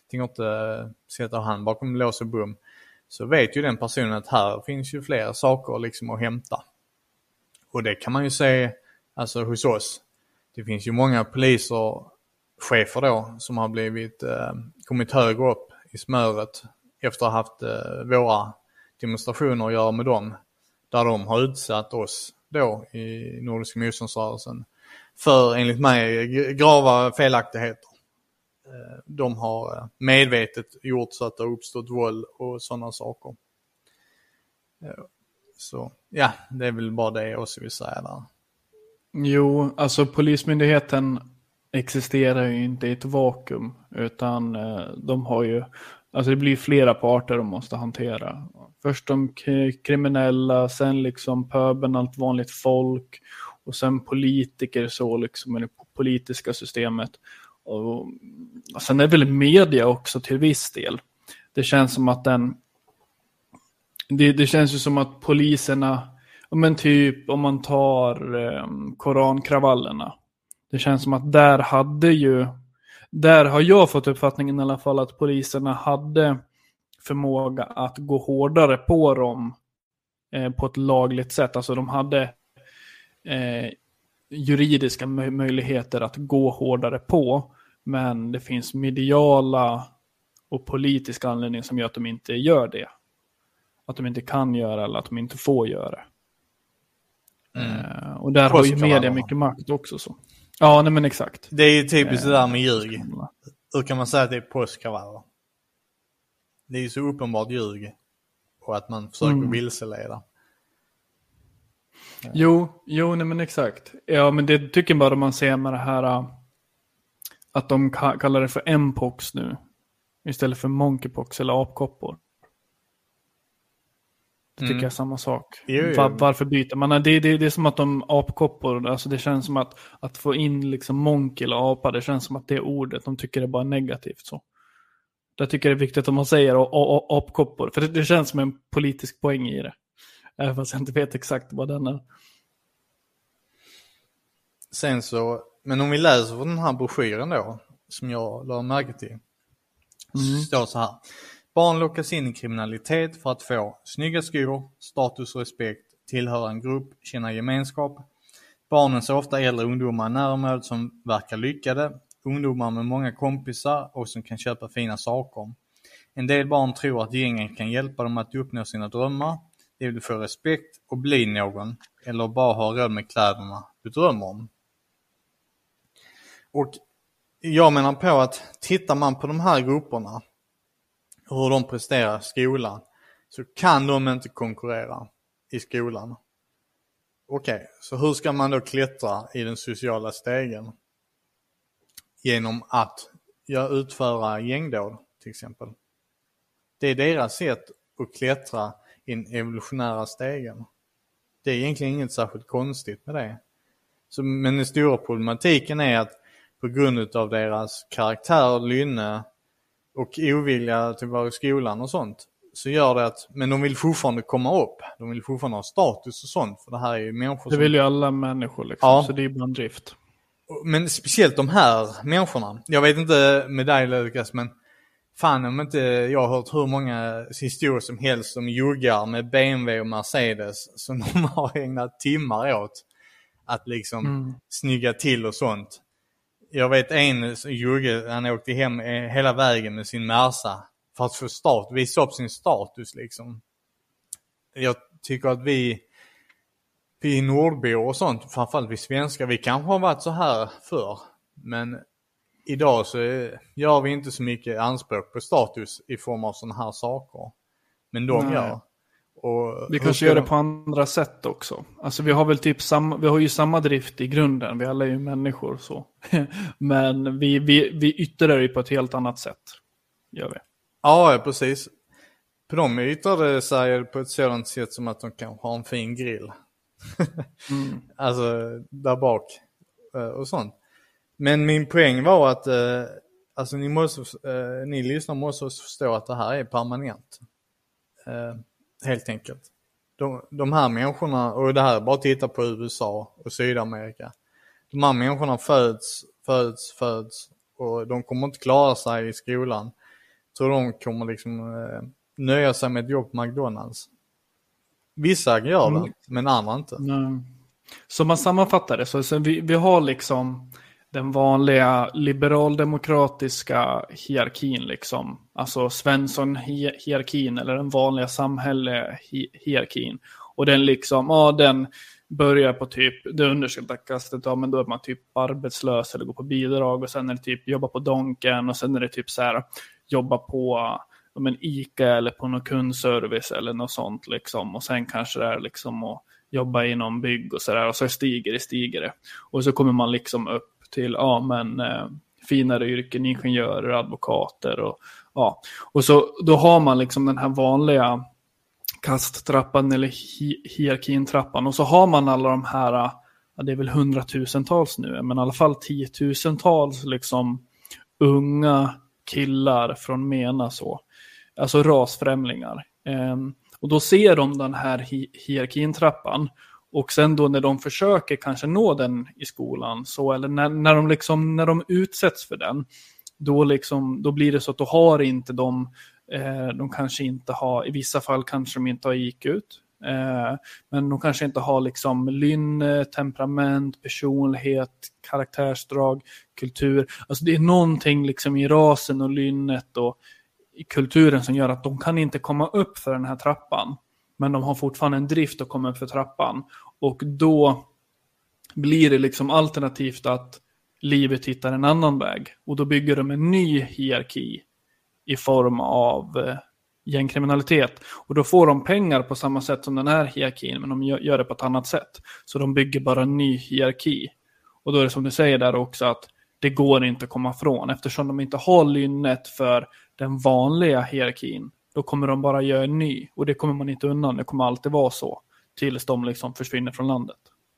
tänker inte sätta han bakom lås och bom, så vet ju den personen att här finns ju fler saker liksom att hämta. Och det kan man ju se alltså hos oss. Det finns ju många poliser, chefer då, som har blivit eh, kommit högre upp i smöret efter att ha haft eh, våra demonstrationer att göra med dem. Där de har utsatt oss då i Nordiska motståndsrörelsen för enligt mig grava felaktigheter. Eh, de har medvetet gjort så att det har uppstått våld och sådana saker. Eh, så ja, det är väl bara det jag också vill säga där. Jo, alltså polismyndigheten existerar ju inte i ett vakuum, utan eh, de har ju, alltså det blir flera parter de måste hantera. Först de k- kriminella, sen liksom pöbeln, allt vanligt folk, och sen politiker så liksom i det politiska systemet. Och, och sen är det väl media också till viss del. Det känns som att den det, det känns ju som att poliserna, men typ om man tar eh, korankravallerna, det känns som att där hade ju, där har jag fått uppfattningen i alla fall att poliserna hade förmåga att gå hårdare på dem eh, på ett lagligt sätt. Alltså de hade eh, juridiska möj- möjligheter att gå hårdare på, men det finns mediala och politiska anledningar som gör att de inte gör det. Att de inte kan göra eller att de inte får göra. Mm. Eh, och där har ju media mycket makt också. Så. Ja, nej men exakt. Det är ju typiskt det där med ljug. Hur kan man säga att det är påskravaller? Det är ju så uppenbart ljug. Och att man försöker mm. vilseleda. Ja. Jo, jo nej men exakt. Ja, men det tycker jag bara man ser med det här att de kallar det för mpox nu istället för monkeypox eller apkoppor. Det tycker mm. jag är samma sak. Jo, jo. Var, varför byter man? Det, det, det är som att de apkoppor, alltså det känns som att, att få in liksom monkey eller apa, det känns som att det ordet, de tycker det är bara negativt så. Jag tycker det är viktigt att man säger och, och, och, apkoppor, för det, det känns som en politisk poäng i det. Även fast jag inte vet exakt vad den är. Sen så, men om vi läser från den här broschyren då, som jag la märke till, mm. så står det så här. Barn lockas in i kriminalitet för att få snygga skor, status och respekt, tillhöra en grupp, känna gemenskap. Barnen ser ofta äldre ungdomar i närområdet som verkar lyckade, ungdomar med många kompisar och som kan köpa fina saker. En del barn tror att gängen kan hjälpa dem att uppnå sina drömmar, de vill få respekt och bli någon, eller bara ha råd med kläderna du drömmer om. Och jag menar på att tittar man på de här grupperna, hur de presterar i skolan, så kan de inte konkurrera i skolan. Okej, okay, så hur ska man då klättra i den sociala stegen? Genom att jag utföra gängdåd till exempel. Det är deras sätt att klättra i den evolutionära stegen. Det är egentligen inget särskilt konstigt med det. Så, men den stora problematiken är att på grund av deras karaktär, lynne och ovilja till att vara i skolan och sånt, så gör det att, men de vill fortfarande komma upp. De vill fortfarande ha status och sånt, för det här är ju människor Det vill som... ju alla människor liksom, ja. Så det är ju bara en drift. Men speciellt de här människorna. Jag vet inte med dig Lukas, men fan om inte jag har hört hur många historier som helst om juggar med B M W och Mercedes som de har ägnat timmar åt att liksom mm. snygga till och sånt. Jag vet en jugge, han åkte hem hela vägen med sin Merca för att få start, visa upp sin status liksom. Jag tycker att vi vi nordbor och sånt, framförallt vi svenskar, vi kanske har varit så här förr, men idag så gör vi inte så mycket anspråk på status i form av såna här saker. Men de Nej. gör. Och vi kanske gör det på andra sätt också. Alltså vi har väl typ samma, vi har ju samma drift i grunden. Vi alla är ju människor så. Men vi, vi, vi yttrar det på ett helt annat sätt. Gör vi. Ja, precis. På dem yttrar det sig på ett sådant sätt som att de kan ha en fin grill. mm. Alltså där bak och sånt. Men min poäng var att eh, alltså ni måste eh, ni lyssnar måste förstå att det här är permanent. Eh, helt enkelt. De, de här människorna, och det här är bara att titta på U S A och Sydamerika. De här människorna föds, föds, föds och de kommer inte klara sig i skolan. så de kommer liksom eh, nöja sig med ett jobb på McDonalds. Vissa gör det, mm. men andra inte. Nej. Så man sammanfattar det, så, så vi, vi har liksom den vanliga liberaldemokratiska hierarkin liksom. Alltså Svensson-hierarkin eller den vanliga samhälle-hierarkin. Och den liksom, ja den börjar på typ det undersökta kastet, ja men då är man typ arbetslös eller går på bidrag, och sen är det typ jobba på Donken, och sen är det typ så här jobba på om en Ica eller på någon kundservice eller något sånt liksom, och sen kanske det är liksom att jobba inom bygg och sådär, och så stiger det, stiger det. Och så kommer man liksom upp till, ja men eh, finare yrken, ingenjörer, advokater och ja. Och så då har man liksom den här vanliga kasttrappan eller hi- hierarkintrappan, och så har man alla de här, ja, det är väl hundratusentals nu, men i alla fall tiotusentals liksom unga killar från MENA så. Alltså rasfrämlingar. Um, och då ser de den här hi- hierarkintrappan, och sen då när de försöker kanske nå den i skolan så, eller när, när de liksom när de utsätts för den, då liksom då blir det så att då har inte de eh, de kanske inte har, i vissa fall kanske de inte har gick ut, eh, men de kanske inte har liksom lynne, temperament, personlighet, karaktärsdrag, kultur. Alltså det är någonting liksom i rasen och lynnet och i kulturen som gör att de kan inte komma upp för den här trappan, men de har fortfarande en drift att komma upp för trappan, och då blir det liksom alternativt att livet hittar en annan väg, och då bygger de en ny hierarki i form av eh, gängkriminalitet, och då får de pengar på samma sätt som den här hierarkin, men de gör, gör det på ett annat sätt, så de bygger bara en ny hierarki. Och då är det som du säger där också, att det går inte att komma från, eftersom de inte har lynnet för den vanliga hierarkin, då kommer de bara göra en ny, och det kommer man inte undan, det kommer alltid vara så tills de liksom försvinner från landet.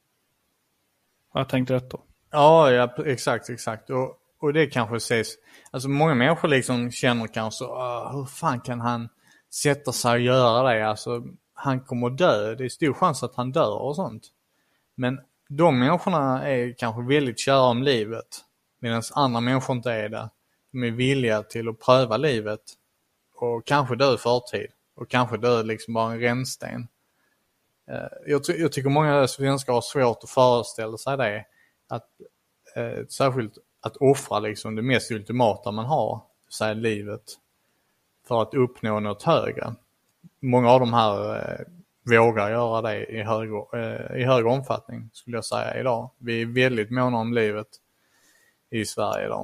Har jag tänkt rätt då? Ja, ja exakt, exakt. Och, och det kanske ses, alltså många människor liksom känner kanske, hur fan kan han sätta sig och göra det? Alltså han kommer att dö, det är stor chans att han dör och sånt. Men de människorna är kanske väldigt kära om livet, medan andra människor inte är det. De är villiga till att pröva livet och kanske dö förtid, och kanske dö liksom bara en rännsten. Jag, ty- jag tycker många svenskar har svårt att föreställa sig det, att eh, särskilt att offra liksom det mest ultimata man har, så här livet, för att uppnå något högre. Många av de här eh, vågar göra det i högre, eh, i högre omfattning, skulle jag säga idag. Vi är väldigt måna om livet i Sverige idag.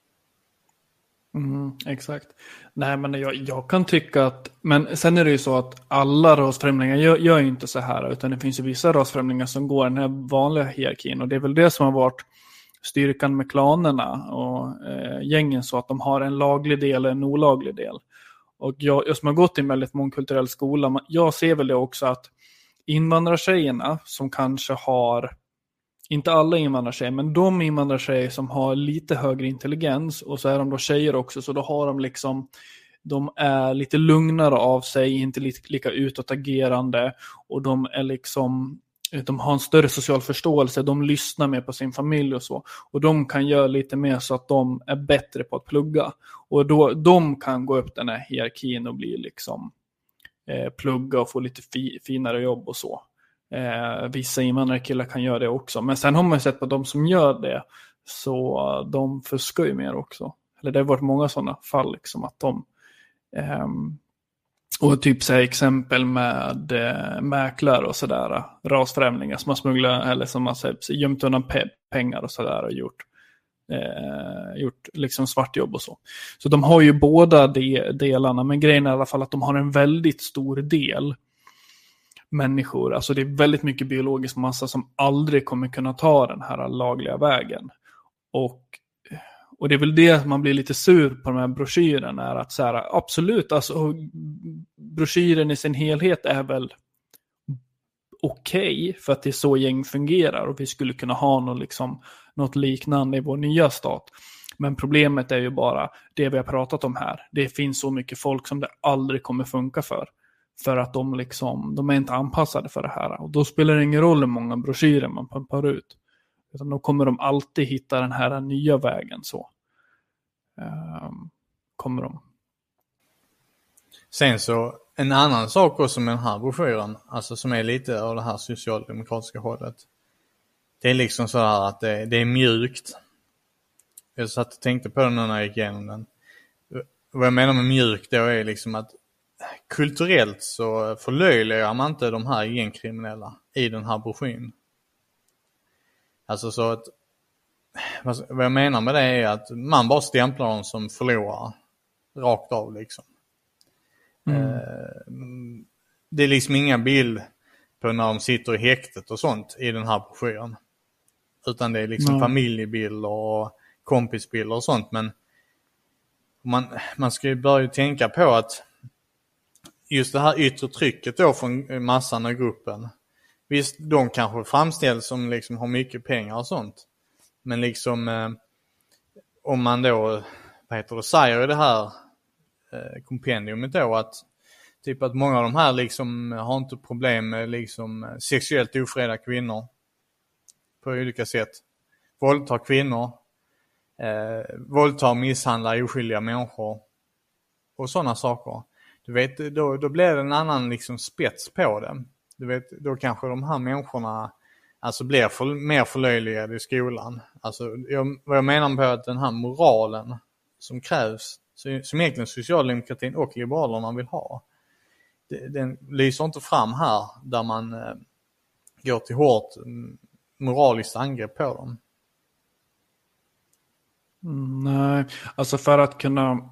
Mm, exakt. Nej, men jag, jag kan tycka att, men sen är det ju så att alla rasfrämlingar gör, gör ju inte så här, utan det finns ju vissa rasfrämlingar som går den här vanliga hierarkin, och det är väl det som har varit styrkan med klanerna och eh, gängen, så att de har en laglig del och en olaglig del. Och jag, jag som har gått i en väldigt mångkulturell skola, jag ser väl det också, att invandrartjejerna som kanske har, inte alla invandrartjejer, men de invandrartjejer som har lite högre intelligens, och så är de då tjejer också, så då har de liksom, de är lite lugnare av sig, inte lika, lika utåtagerande, och de är liksom, de har en större social förståelse, de lyssnar mer på sin familj och så, och de kan göra lite mer så att de är bättre på att plugga, och då de kan gå upp den här hierarkin och bli liksom eh, plugga och få lite fi, finare jobb och så. Eh, vissa invandrarkillar kan göra det också, men sen har man sett på de som gör det, så de fuskar ju mer också, eller det har varit många sådana fall liksom, att de ehm, och typ så här exempel med eh, mäklare och sådär, rasfrämlingar som har smugglat eller som har så här, gömt undan pe- pengar och sådär och gjort eh, gjort liksom svartjobb och så. Så de har ju båda de delarna, men grejen är i alla fall att de har en väldigt stor del människor, alltså det är väldigt mycket biologisk massa som aldrig kommer kunna ta den här lagliga vägen. Och Och det är väl det man blir lite sur på de här broschyrerna, är att så här, absolut, alltså broschyren i sin helhet är väl okej, okay, för att det är så gäng fungerar, och vi skulle kunna ha något, liksom, något liknande i vår nya stat. Men problemet är ju bara det vi har pratat om här. Det finns så mycket folk som det aldrig kommer funka för. För att de, liksom, de är inte anpassade för det här. Och då spelar det ingen roll hur många broschyrer man pumpar ut. Utan då kommer de alltid hitta den här nya vägen så. Um, kommer de. Sen så en annan sak också med den här broschyren, alltså som är lite av det här socialdemokratiska hållet. Det är liksom så här att det, det är mjukt. Jag satt och tänkte på det när jag gick igenom den. Vad jag menar med mjukt då är liksom att kulturellt så förlöjligar man inte de här gängkriminella i den här broschyren. Alltså så att vad jag menar med det är att man bara stämplar dem som förlorare rakt av liksom. Mm. Det är liksom inga bild på när de sitter i häktet och sånt i den här broschyren. Utan det är liksom mm. familjebilder och kompisbilder och sånt. Men man, man ska ju börja tänka på att just det här yttre trycket då från massan av gruppen. Visst, de kanske framställs som liksom har mycket pengar och sånt. Men liksom eh, om man då, vad heter det, säger i det här eh, kompendiumet då att typ att många av de här liksom har inte problem med liksom sexuellt ofreda kvinnor på olika sätt. Våldtar kvinnor, eh, våldtar och misshandlar oskyldiga människor och sådana saker. Du vet, då, då blir det en annan liksom spets på det. Du vet, då kanske de här människorna alltså blir för, mer förlöjligade i skolan. Alltså, jag, vad jag menar på att den här moralen som krävs, som egentligen socialdemokratin och liberalerna vill ha, det, den lyser inte fram här där man eh, går till hårt moraliskt angrepp på dem. Mm, nej, alltså för att kunna...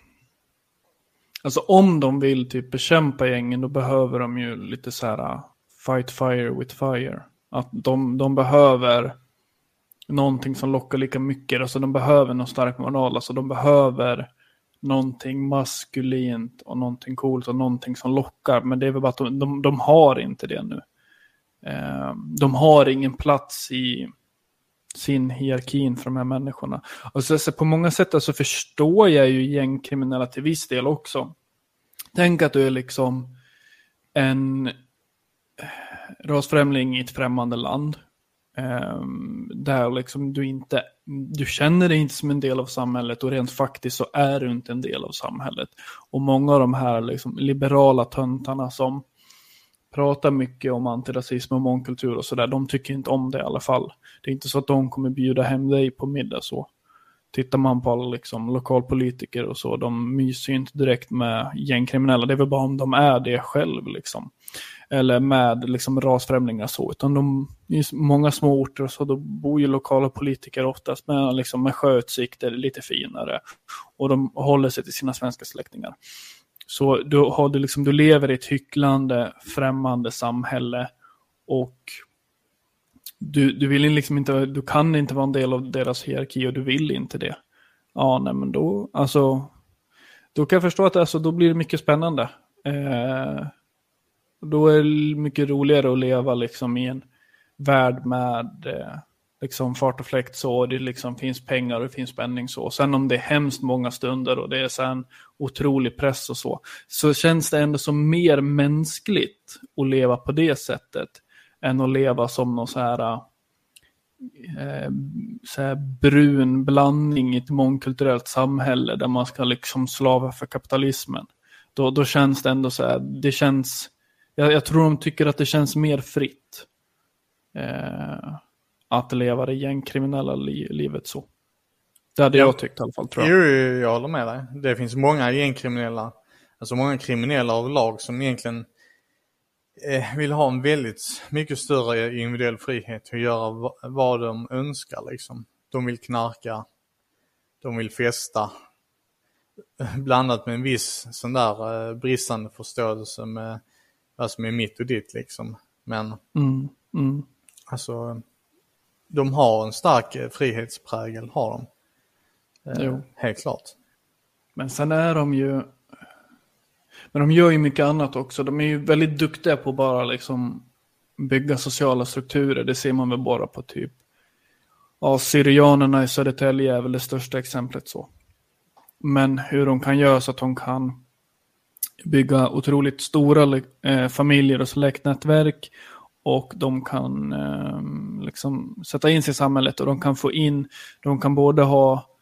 Alltså om de vill typ bekämpa gängen, då behöver de ju lite så här fight fire with fire. Att de, de behöver någonting som lockar lika mycket. Alltså de behöver någon stark moral. Alltså de behöver någonting maskulint och någonting coolt och någonting som lockar. Men det är väl bara att de, de, de har inte det nu. Eh, de har ingen plats i sin hierarkin för de här människorna. Och så, så på många sätt så alltså, förstår jag ju gängkriminella till viss del också. Tänk att du är liksom en rasfrämling i ett främmande land. Eh, där liksom du inte du känner dig inte som en del av samhället, och rent faktiskt så är du inte en del av samhället. Och många av de här liksom liberala töntarna som pratar mycket om antirasism och mångkultur och sådär, de tycker inte om det i alla fall. Det är inte så att de kommer bjuda hem dig på middag så. Tittar man på alla liksom, lokalpolitiker och så, de myser ju inte direkt med gängkriminella. Det är väl bara om de är det själv liksom. Eller med liksom, rasfrämlingar så. Utan de, i många små orter så då bor ju lokala politiker oftast med, liksom, med sjöutsikter lite finare. Och de håller sig till sina svenska släktingar. Så du, har du, liksom, du lever i ett hycklande, främmande samhälle och du, du vill liksom inte, du kan inte vara en del av deras hierarki och du vill inte det. Ja, nej men då, alltså, då kan jag förstå att alltså, då blir det mycket spännande. Eh, då är det mycket roligare att leva liksom i en värld med eh, liksom fart och fläkt så, och det liksom finns pengar och det finns spänning så. Sen om det är hemskt många stunder och det är sen otrolig press och så, så känns det ändå som mer mänskligt att leva på det sättet än att leva som någon så här, eh, så här brun blandning i ett mångkulturellt samhälle där man ska liksom slava för kapitalismen. Då, då känns det ändå så här, det känns, jag, jag tror de tycker att det känns mer fritt. Eh, att leva det gängkriminella li- livet så. Det hade jag, jag tyckt i alla fall, tror jag. Jo, jag håller med dig. Det finns många gängkriminella, alltså många kriminella av lag som egentligen eh, vill ha en väldigt mycket större individuell frihet att göra v- vad de önskar liksom. De vill knarka, de vill festa, blandat med en viss sån där eh, bristande förståelse med vad som är mitt och ditt liksom. Men mm, mm. alltså de har en stark frihetsprägel, har de. Eh, jo. Helt klart. Men sen är de ju, men de gör ju mycket annat också. De är ju väldigt duktiga på bara liksom bygga sociala strukturer. Det ser man väl bara på typ, ja, syrianerna i Södertälje är väl det största exemplet så. Men hur de kan göra så att de kan bygga otroligt stora eh, familjer och släktnätverk, och de kan eh, liksom sätta in sig i samhället, och de kan få in, de kan både ha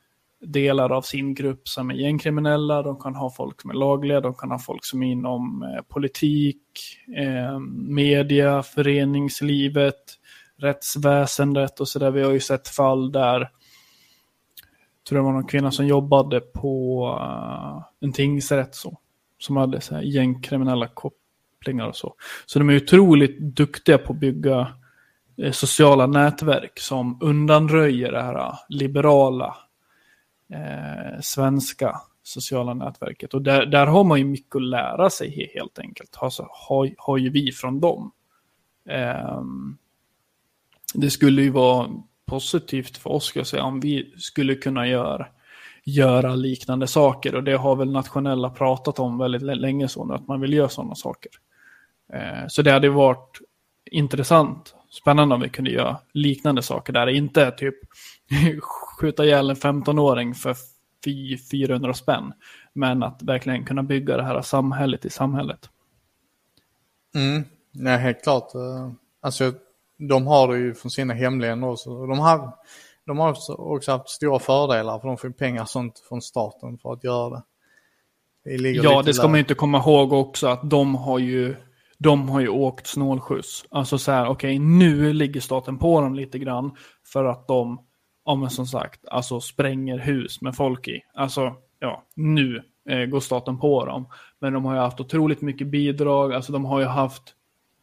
delar av sin grupp som är gängkriminella, de kan ha folk som är lagliga, de kan ha folk som är inom eh, politik, eh, media, föreningslivet, rättsväsendet och sådär. Vi har ju sett fall där, jag tror det var någon kvinna som jobbade på uh, en tingsrätt så, som hade så här gängkriminella kopplingar och så. Så de är otroligt duktiga på att bygga eh, sociala nätverk som undanröjer det här uh, liberala eh, svenska sociala nätverket. Och där, där har man ju mycket att lära sig helt enkelt. Alltså, har, har ju vi från dem. Eh, det skulle ju vara positivt för oss, ska jag säga, om vi skulle kunna göra, göra liknande saker. Och det har väl nationella pratat om väldigt länge så nu, att man vill göra sådana saker. Eh, så det hade varit intressant, spännande om vi kunde göra liknande saker där. Inte typ skjuta ihjäl en femtonåring för fyrahundra spänn. Men att verkligen kunna bygga det här samhället i samhället. Mm, nej, helt klart. Alltså de har det ju från sina hemländer också. De har, de har också haft stora fördelar, för de får pengar sånt från staten för att göra det. Det ligger ja, lite det ska där. man ju inte komma ihåg också, att de har ju de har ju åkt snålskjuts. Alltså så här, okej, okay, nu ligger staten på dem lite grann för att de, ja men som sagt, alltså spränger hus med folk i. Alltså, ja, nu eh, går staten på dem. Men de har ju haft otroligt mycket bidrag, alltså de har ju haft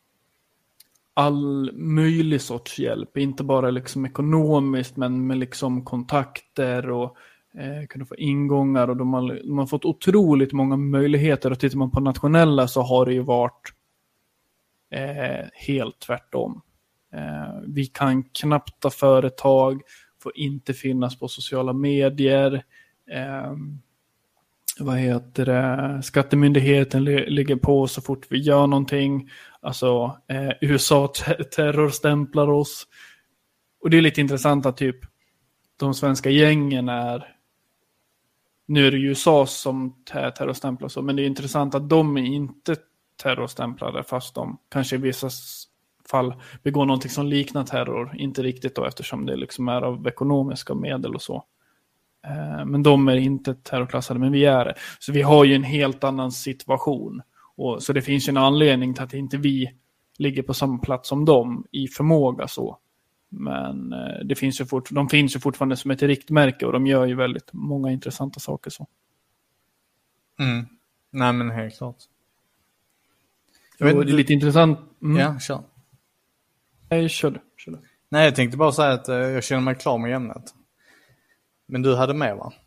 all möjlig sorts hjälp, inte bara liksom ekonomiskt, men med liksom kontakter och eh, kunna få ingångar, och de har, de har fått otroligt många möjligheter. Och tittar man på nationella så har det ju varit eh, helt tvärtom. Eh, vi kan knappt ha företag, får inte finnas på sociala medier. Eh, vad heter det? Skattemyndigheten ligger på så fort vi gör någonting. Alltså eh, U S A ter- terrorstämplar oss. Och det är lite intressant att typ de svenska gängen är, nu är det U S A som ter- terrorstämplar så, men det är intressant att de är inte terrorstämplade, fast de kanske i vissa fall begår någonting som liknar terror. Inte riktigt då, eftersom det liksom är av ekonomiska medel och så. Men de är inte terrorklassade, men vi är det. Så vi har ju en helt annan situation. Och, så det finns ju en anledning till att inte vi ligger på samma plats som dem i förmåga så. Men det finns ju fort, de finns ju fortfarande som ett riktmärke, och de gör ju väldigt många intressanta saker så. Mm. Nej, men helt klart. Jag vet, det är lite intressant. Mm. Ja, kör. Nej, kör du. Kör du. Nej, jag tänkte bara säga att jag känner mig klar med ämnet. Men du hade med, va?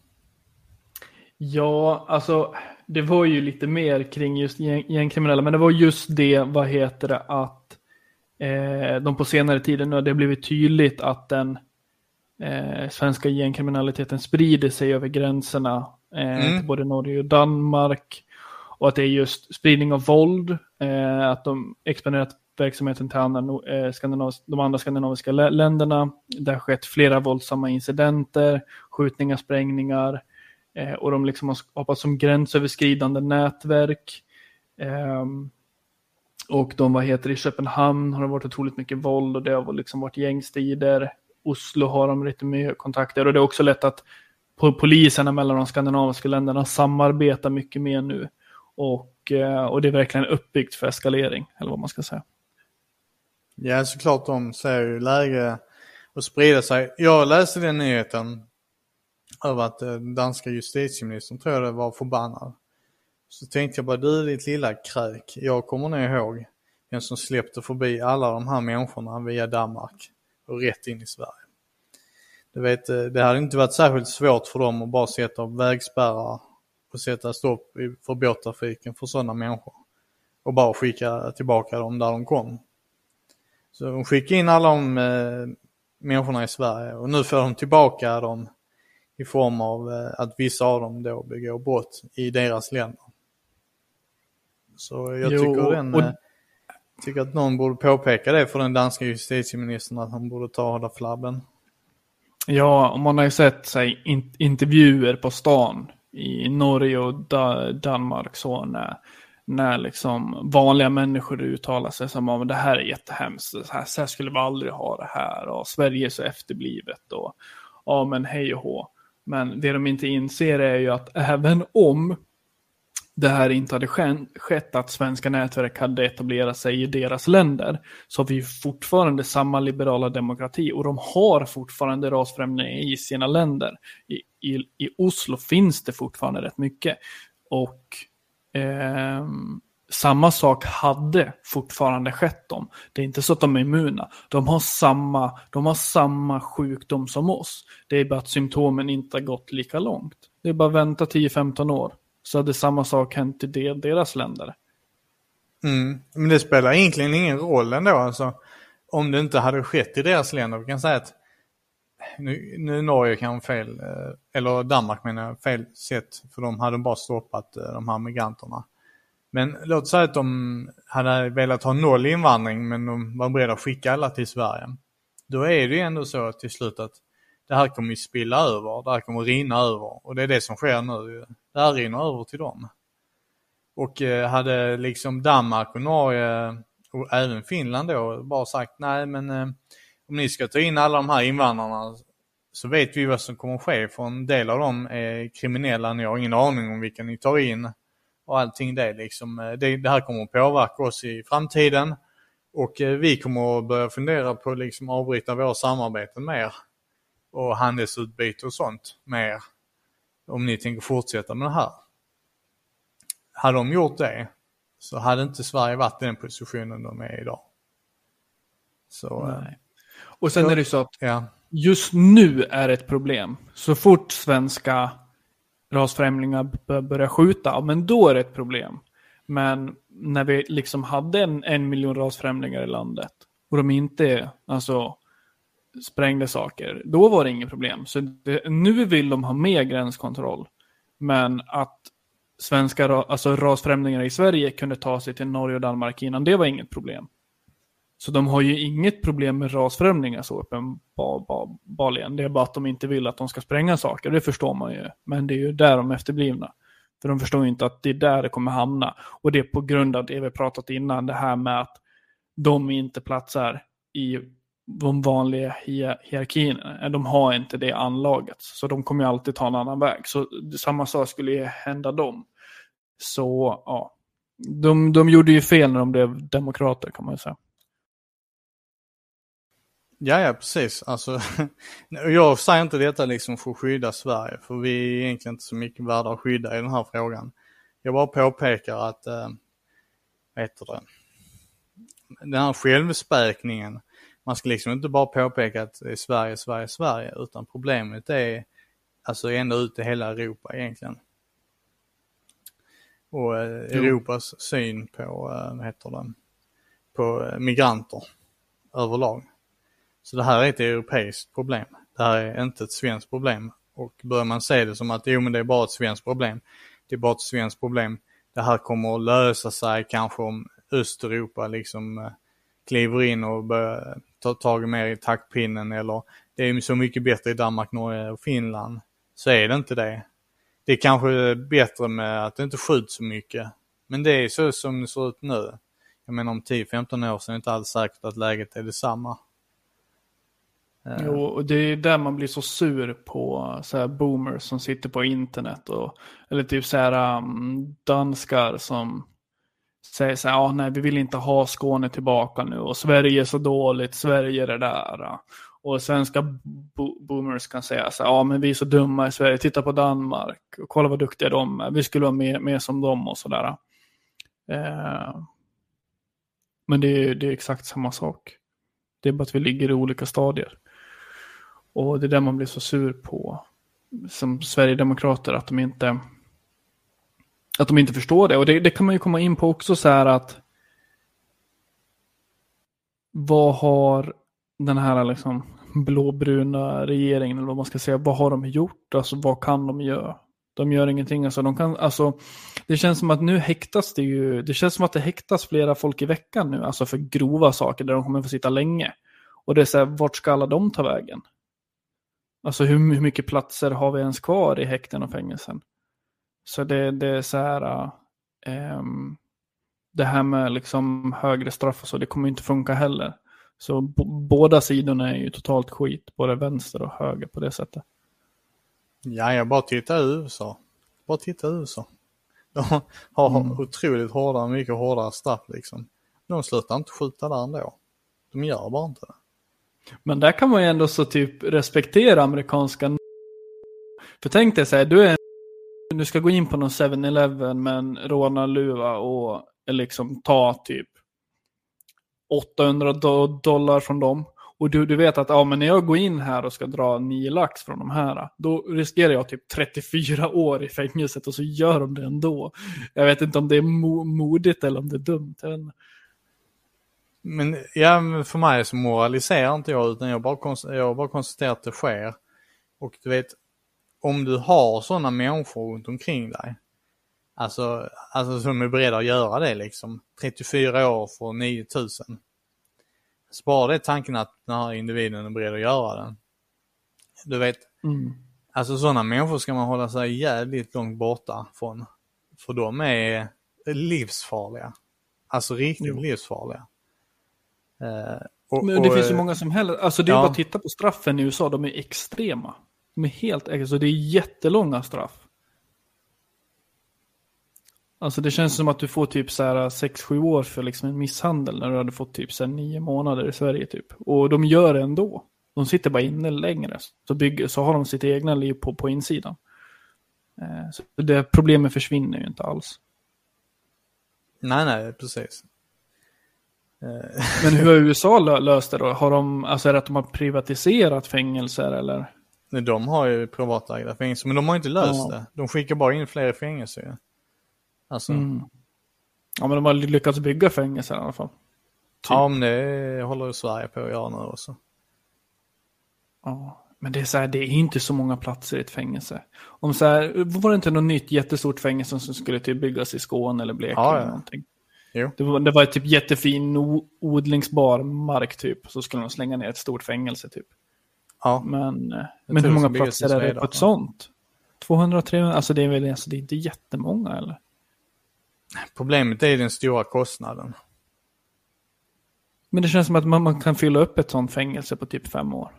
Ja, alltså det var ju lite mer kring just gängkriminella, men det var just det, vad heter det, att eh, de på senare tiden nu har det blivit tydligt att den eh, svenska gängkriminaliteten sprider sig över gränserna eh, mm. till både Norge och Danmark, och att det är just spridning av våld, eh, att de expanderat verksamheten till andra, eh, skandinav- de andra skandinaviska lä- länderna. Det har skett flera våldsamma incidenter, skjutningar, sprängningar, eh, och de liksom har skapat som gränsöverskridande nätverk. Eh, och de, vad heter det, i Köpenhamn har det varit otroligt mycket våld, och det har liksom varit gängstrider. Oslo har de lite mer kontakter, och det är också lätt att på poliserna mellan de skandinaviska länderna samarbetar mycket mer nu. Och, eh, och det är verkligen uppbyggt för eskalering, eller vad man ska säga. Ja, såklart de ser ju läge att sprida sig. Jag läste den nyheten över att danska justitieministern, tror jag det var, förbannad. Så tänkte jag bara, du ditt lilla kräk. Jag kommer nog ihåg den som släppte förbi alla de här människorna via Danmark och rätt in i Sverige. Du vet, det hade inte varit särskilt svårt för dem att bara sätta vägspärrar och sätta stopp för båttrafiken för sådana människor. Och bara skicka tillbaka dem där de kom. Så de skickade in alla de eh, människorna i Sverige, och nu får de tillbaka dem i form av eh, att vissa av dem då begår brott i deras länder. Så jag jo, tycker, den, och... eh, tycker att någon borde påpeka det för den danska justitieministern, att han borde ta hålla flabben. Ja, och man har ju sett sig in- intervjuer på stan i Norge och da- Danmark så när när liksom vanliga människor uttalar sig som om det här är jättehemskt, så här, så här skulle vi aldrig ha det här, och Sverige är så efterblivet, och ja men hej och hå. Men det de inte inser är ju att även om det här inte hade skett, att svenska nätverk hade etablerat sig i deras länder, så har vi fortfarande samma liberala demokrati och de har fortfarande rasfrämlingar i sina länder. I, i, i Oslo finns det fortfarande rätt mycket och eh, samma sak hade fortfarande skett dem. Det är inte så att de är immuna. De har samma, de har samma sjukdom som oss. Det är bara att symptomen inte har gått lika långt. Det är bara att vänta tio femton år. Så hade samma sak hänt i deras länder. Mm. Men det spelar egentligen ingen roll ändå. Alltså, om det inte hade skett i deras länder. Vi kan säga att nu, nu Norge kan fel, eller Danmark menar jag, fel sätt. För de hade bara stoppat de här migranterna. Men låt säga att de hade velat ha noll invandring, men de var beredda att skicka alla till Sverige. Då är det ju ändå så till slut att det här kommer ju spilla över, det här kommer rinna över. Och det är det som sker nu. Det här rinner över till dem. Och eh, hade liksom Danmark och Norge och även Finland då bara sagt nej, men eh, om ni ska ta in alla de här invandrarna så vet vi vad som kommer ske. För en del av dem är kriminella, ni har ingen aning om vilka ni tar in. Och allting det liksom, det, det här kommer att påverka oss i framtiden. Och eh, vi kommer att börja fundera på liksom avbryta våra samarbeten mer. Och handelsutbyte och sånt mer. Om ni tänker fortsätta med det här. Hade de gjort det så hade inte Sverige varit i den positionen de är idag. Så, nej. Och sen så, är det så att ja. just nu är ett problem. Så fort svenska rasfrämlingar börjar skjuta, men då är det ett problem. Men när vi liksom hade en, en miljon rasfrämlingar i landet och de inte alltså sprängde saker, då var det inget problem. Så det, nu vill de ha mer gränskontroll. Men att svenska alltså rasfrämlingar i Sverige kunde ta sig till Norge och Danmark innan, det var inget problem. Så de har ju inget problem med rasfrämlingar så uppenbarligen. Det är bara att de inte vill att de ska spränga saker. Det förstår man ju. Men det är ju där de är efterblivna. För de förstår ju inte att det är där det kommer hamna. Och det är på grund av det vi pratat innan. Det här med att de inte platsar i de vanliga hierarkierna. De har inte det anlaget. Så de kommer ju alltid ta en annan väg. Så samma sak skulle ju hända dem. Så ja. De, de gjorde ju fel när de blev demokrater, kan man ju säga. Ja, ja, precis. Alltså, jag säger inte detta liksom för att skydda Sverige. För vi är egentligen inte så mycket värda att skydda i den här frågan. Jag bara påpekar att, äh, vad heter det? Den här självspäkningen. Man ska liksom inte bara påpeka att det är Sverige, Sverige, Sverige. Utan problemet är alltså ända ut i hela Europa egentligen. Och äh, Europas syn på, äh, vad heter det? På äh, migranter överlag. Så det här är ett europeiskt problem. Det här är inte ett svenskt problem. Och börjar man se det som att jo, men det är bara ett svenskt problem. Det är bara ett svenskt problem. Det här kommer att lösa sig kanske om Östeuropa liksom eh, kliver in och börjar ta tag mer i taktpinnen. Eller det är så mycket bättre i Danmark, Norge och Finland. Så är det inte det. Det är kanske bättre med att det inte skjuts så mycket. Men det är så som det ser ut nu. Jag menar om tio femton år så är det inte alls säkert att läget är detsamma. Jo, och det är där man blir så sur på så här boomers som sitter på internet och eller typ så här um, danskar som säger så här, ja nej vi vill inte ha Skåne tillbaka nu och Sverige är så dåligt, Sverige är det där. Och svenska bo- boomers kan säga så här, ja men vi är så dumma i Sverige, titta på Danmark och kolla vad duktiga de är, vi skulle vara mer, mer som dem och sådär. Eh, men det är, det är exakt samma sak. Det är bara att vi ligger i olika stadier. Och det är där man blir så sur på som Sverigedemokrater att de inte att de inte förstår det. Och det, det kan man ju komma in på också så här att vad har den här liksom blåbruna regeringen eller vad man ska säga, vad har de gjort? Alltså vad kan de göra? De gör ingenting. Alltså, de kan, alltså, det känns som att nu häktas det ju, det känns som att det häktas flera folk i veckan nu, alltså för grova saker där de kommer få sitta länge. Och det är så här, vart ska alla de ta vägen? Alltså hur, hur mycket platser har vi ens kvar i häkten och fängelsen? Så det, det är så här, ähm, det här med liksom högre straff och så, det kommer inte funka heller. Så b- båda sidorna är ju totalt skit, både vänster och höger på det sättet. Ja, jag bara tittar i U S A. Bara titta i U S A. De har mm. otroligt hårda, mycket hårdare straff liksom. De slutar inte skjuta där ändå. De gör bara inte det. Men där kan man ju ändå så typ respektera amerikanska. För tänk dig så här, du är du ska gå in på någon seven eleven med en rånarluva och liksom ta typ åttahundra dollar från dem. Och du, du vet att ja, men när jag går in här och ska dra nio lax från de här, då riskerar jag typ trettiofyra år i fängelset och så gör de det ändå. Jag vet inte om det är mo- modigt eller om det är dumt. Jag vet inte. Men ja, för mig så moraliserar inte jag, utan jag bara, konst- jag bara konstaterar att det sker. Och du vet, om du har sådana människor runt omkring dig, alltså, alltså som är beredda att göra det liksom, trettiofyra år för nio tusen. Så bara det tanken att den här individen är beredd att göra den. Du vet, mm. alltså sådana människor ska man hålla sig jävligt långt borta från. För de är livsfarliga. Alltså riktigt jo. livsfarliga. Uh, och, Men det och, finns ju många som heller, alltså det är ja. bara att titta på straffen i U S A, de är extrema. De är helt, alltså det är jättelånga straff. Alltså det känns som att du får typ så här sex sju år för liksom en misshandel när du hade fått typ så här nio månader i Sverige typ. Och de gör det ändå. De sitter bara inne längre. Så, bygger, så har de sitt egna liv på, på insidan. Eh, så det problemet försvinner ju inte alls. Nej, nej, precis. Men hur har U S A löst det då? Har de, alltså är det att de har privatiserat fängelser eller? Nej, de har ju privatägda fängelser, men de har inte löst ja. det. De skickar bara in fler fängelser. Alltså. Mm. Ja, men de har lyckats bygga fängelser i alla fall. Typ. Ja, men det håller ju Sverige på att göra nu också. Ja, men det är så här, det är inte så många platser i ett fängelse. Om så här, var det inte något nytt jättestort fängelse som skulle typ byggas i Skåne eller Blekinge ja, ja. eller någonting? Jo. Det var, det var typ jättefin o- odlingsbar mark typ, så skulle de slänga ner ett stort fängelse typ. Ja. Men, men hur många platser är det på ett sånt? tvåhundra trehundra, alltså det är väl alltså det är inte jättemånga eller? Problemet är den stora kostnaden. Men det känns som att man, man kan fylla upp ett sånt fängelse på typ fem år.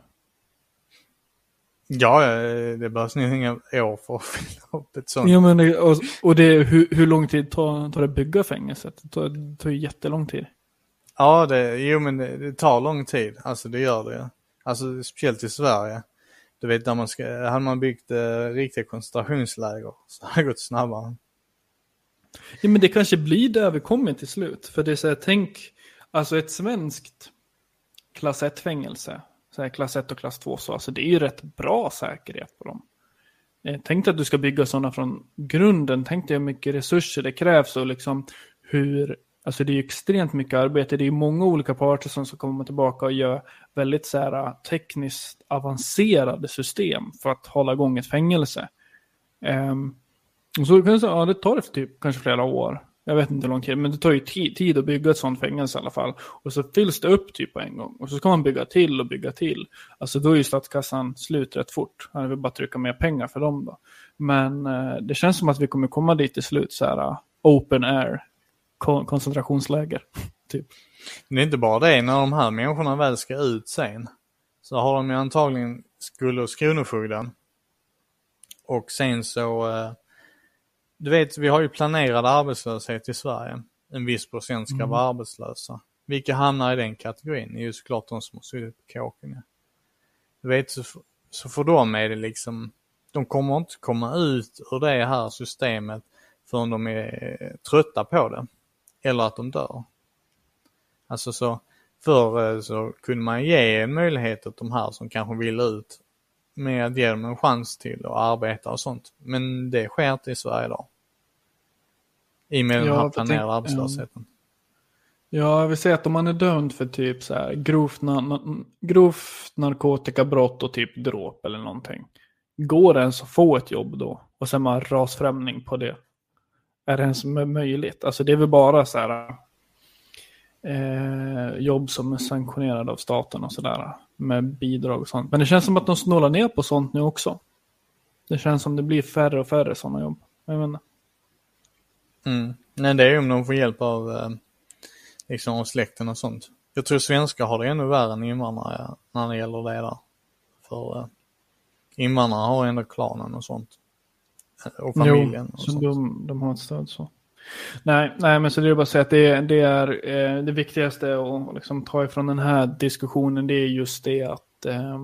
Ja, det behövs nog inga år för att fylla upp ett sånt. Ja, men det, och, och det, hur, hur lång tid tar, tar det att bygga fängelset? Det tar, det tar ju jättelång tid. Ja, det, jo, men det, det tar lång tid. Alltså det gör det. Alltså speciellt i Sverige. Du vet, där man ska, hade man byggt eh, riktiga koncentrationsläger så hade det gått snabbare. Ja, men det kanske blir där vi kommer till slut. För det är så här, tänk, alltså ett svenskt klass ett-fängelse, så här klass ett och klass två, så alltså det är ju rätt bra säkerhet på dem. Eh, tänk att du ska bygga sådana från grunden. Tänk dig hur mycket resurser det krävs och liksom hur, alltså det är ju extremt mycket arbete. Det är ju många olika parter som ska komma tillbaka och göra väldigt så här tekniskt avancerade system för att hålla igång ett fängelse. Um, och så kan jag säga, ja, det tar det typ kanske flera år. Jag vet inte hur lång tid, men det tar ju tid, tid att bygga ett sånt fängelse i alla fall. Och så fylls det upp typ på en gång. Och så ska man bygga till och bygga till. Alltså då är ju statskassan slut rätt fort. Han vill bara trycka mer pengar för dem då. Men eh, det känns som att vi kommer komma dit till slut så här uh, open air kon- koncentrationsläger. typ. Det är inte bara det, när de här människorna väl ska ut sen så har de ju antagligen skuld hos kronofogden. Och sen så eh, du vet, vi har ju planerad arbetslöshet i Sverige. En viss procent ska mm. vara arbetslösa. Vilka hamnar i den kategorin? Det är ju såklart de som har suttit på kåken. Ja. Du vet, så, så för dem är det liksom, de kommer inte komma ut ur det här systemet förrän de är trötta på det. Eller att de dör. Alltså så, förr så kunde man ge en möjlighet åt de här som kanske vill ut med att ge dem en chans till att arbeta och sånt. Men det sker inte i Sverige idag. I och med den här planerade arbetslösheten. Ja, jag vill säga att om man är dömd för typ så här grovt, na- grovt narkotikabrott och typ dråp eller någonting. Går det ens att få ett jobb då? Och sen man rasfrämning på det. Är det ens möjligt? Alltså det är väl bara så här eh, jobb som är sanktionerade av staten och sådär. Med bidrag och sånt. Men det känns som att de snålar ner på sånt nu också. Det känns som det blir färre och färre sådana jobb. Jag menar. Mm. Nej, det är ju om de får hjälp av eh, liksom släkten och sånt. Jag tror svenskar har det ännu värre än invandrare när det gäller det där. För eh, invandrare har ändå klanen och sånt. Och familjen. Jo, och så sånt. de, de har ett stöd så. Nej, nej, men så det är bara att säga att det, det är eh, det viktigaste att liksom ta ifrån den här diskussionen, det är just det att eh,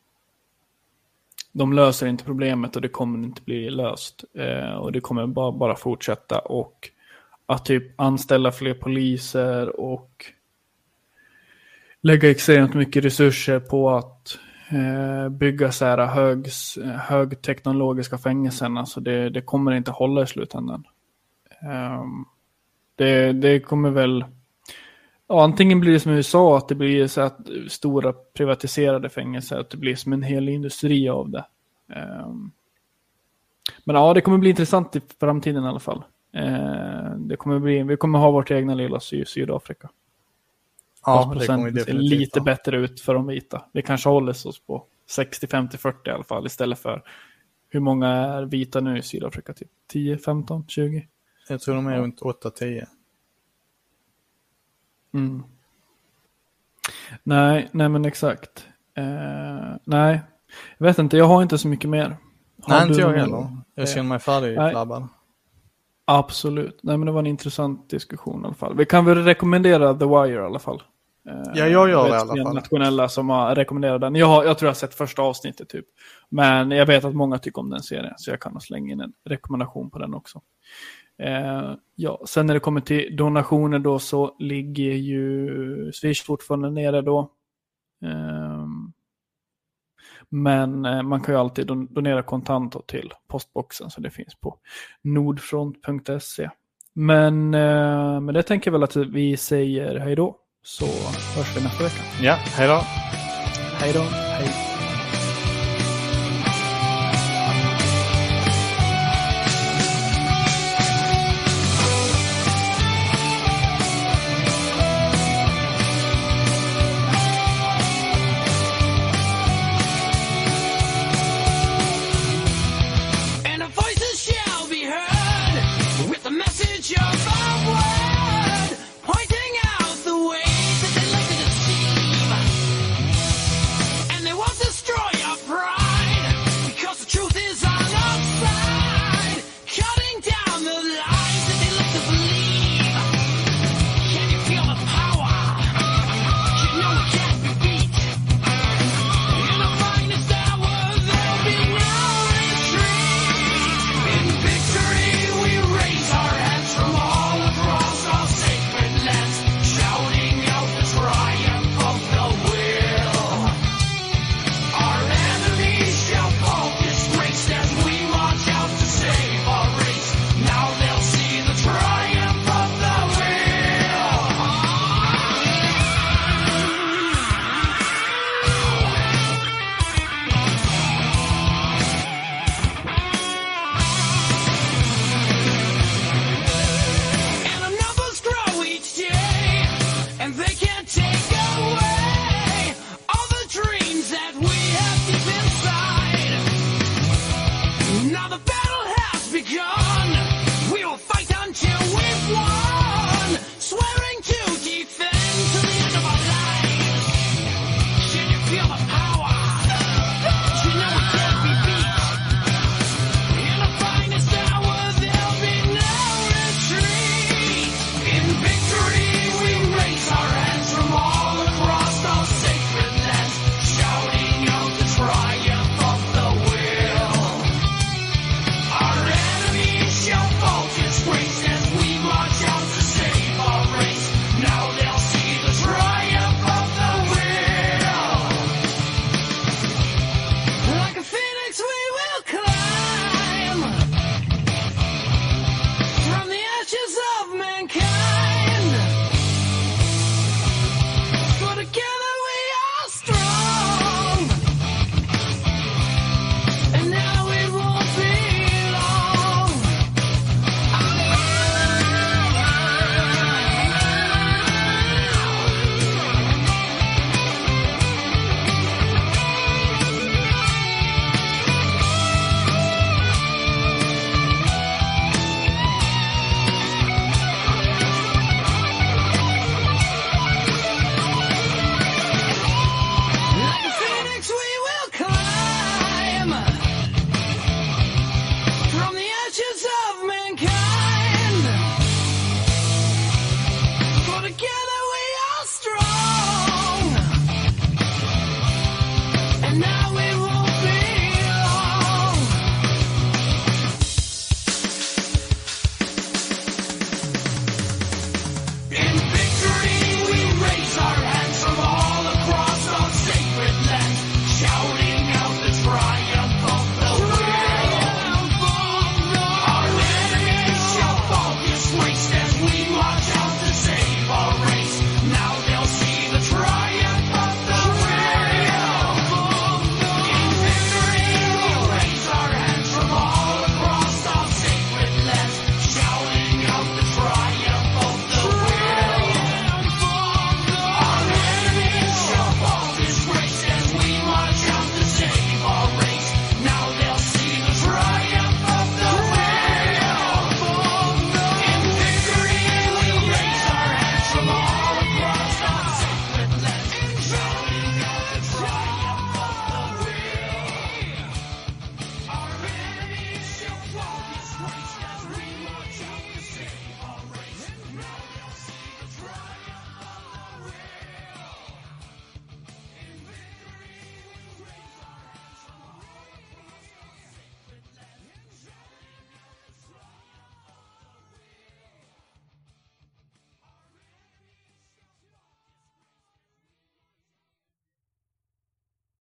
de löser inte problemet och det kommer inte bli löst. Eh, och det kommer bara, bara fortsätta. Och att typ anställa fler poliser och lägga extremt mycket resurser på att eh, bygga så här hög, högteknologiska fängelsen. Alltså det, det kommer inte hålla i slutändan. Eh, det, det kommer väl... Ja, antingen blir det som i U S A, att det blir så att stora privatiserade fängelser, att det blir som en hel industri av det. Um, men ja, det kommer bli intressant i framtiden i alla fall. Uh, det kommer bli, vi kommer ha vårt egna lilla sy- Sydafrika. Ja, det kommer det ser definitivt lite ha. bättre ut för de vita. Vi kanske håller oss på sextio femtio fyrtio i alla fall, istället för hur många är vita nu i Sydafrika? Typ tio, femton, tjugo? Jag tror de är runt åtta tio. Mm. Nej, nej men exakt. Uh, nej, jag vet inte, jag har inte så mycket mer. Har Nej, inte du jag någon- heller. Jag känner mig färdig Nej. flabbad. Absolut. Nej, men det var en intressant diskussion i alla fall. Vi kan väl rekommendera The Wire i alla fall. Uh, Ja, jag gör det i vet alla en fall. nationella som har rekommenderat den. Jag, har, jag tror jag har sett första avsnittet typ. Men jag vet att många tycker om den serien, så jag kan nog slänga in en rekommendation på den också. Eh, ja, sen när det kommer till donationer då, så ligger ju Swish fortfarande nere då. Eh, men eh, man kan ju alltid don- donera kontant då till postboxen, så det finns på nordfront punkt se. Men eh, med det tänker jag väl att vi säger hej då, så hörs vi nästa vecka. Ja, hej då. Hej då. Hej.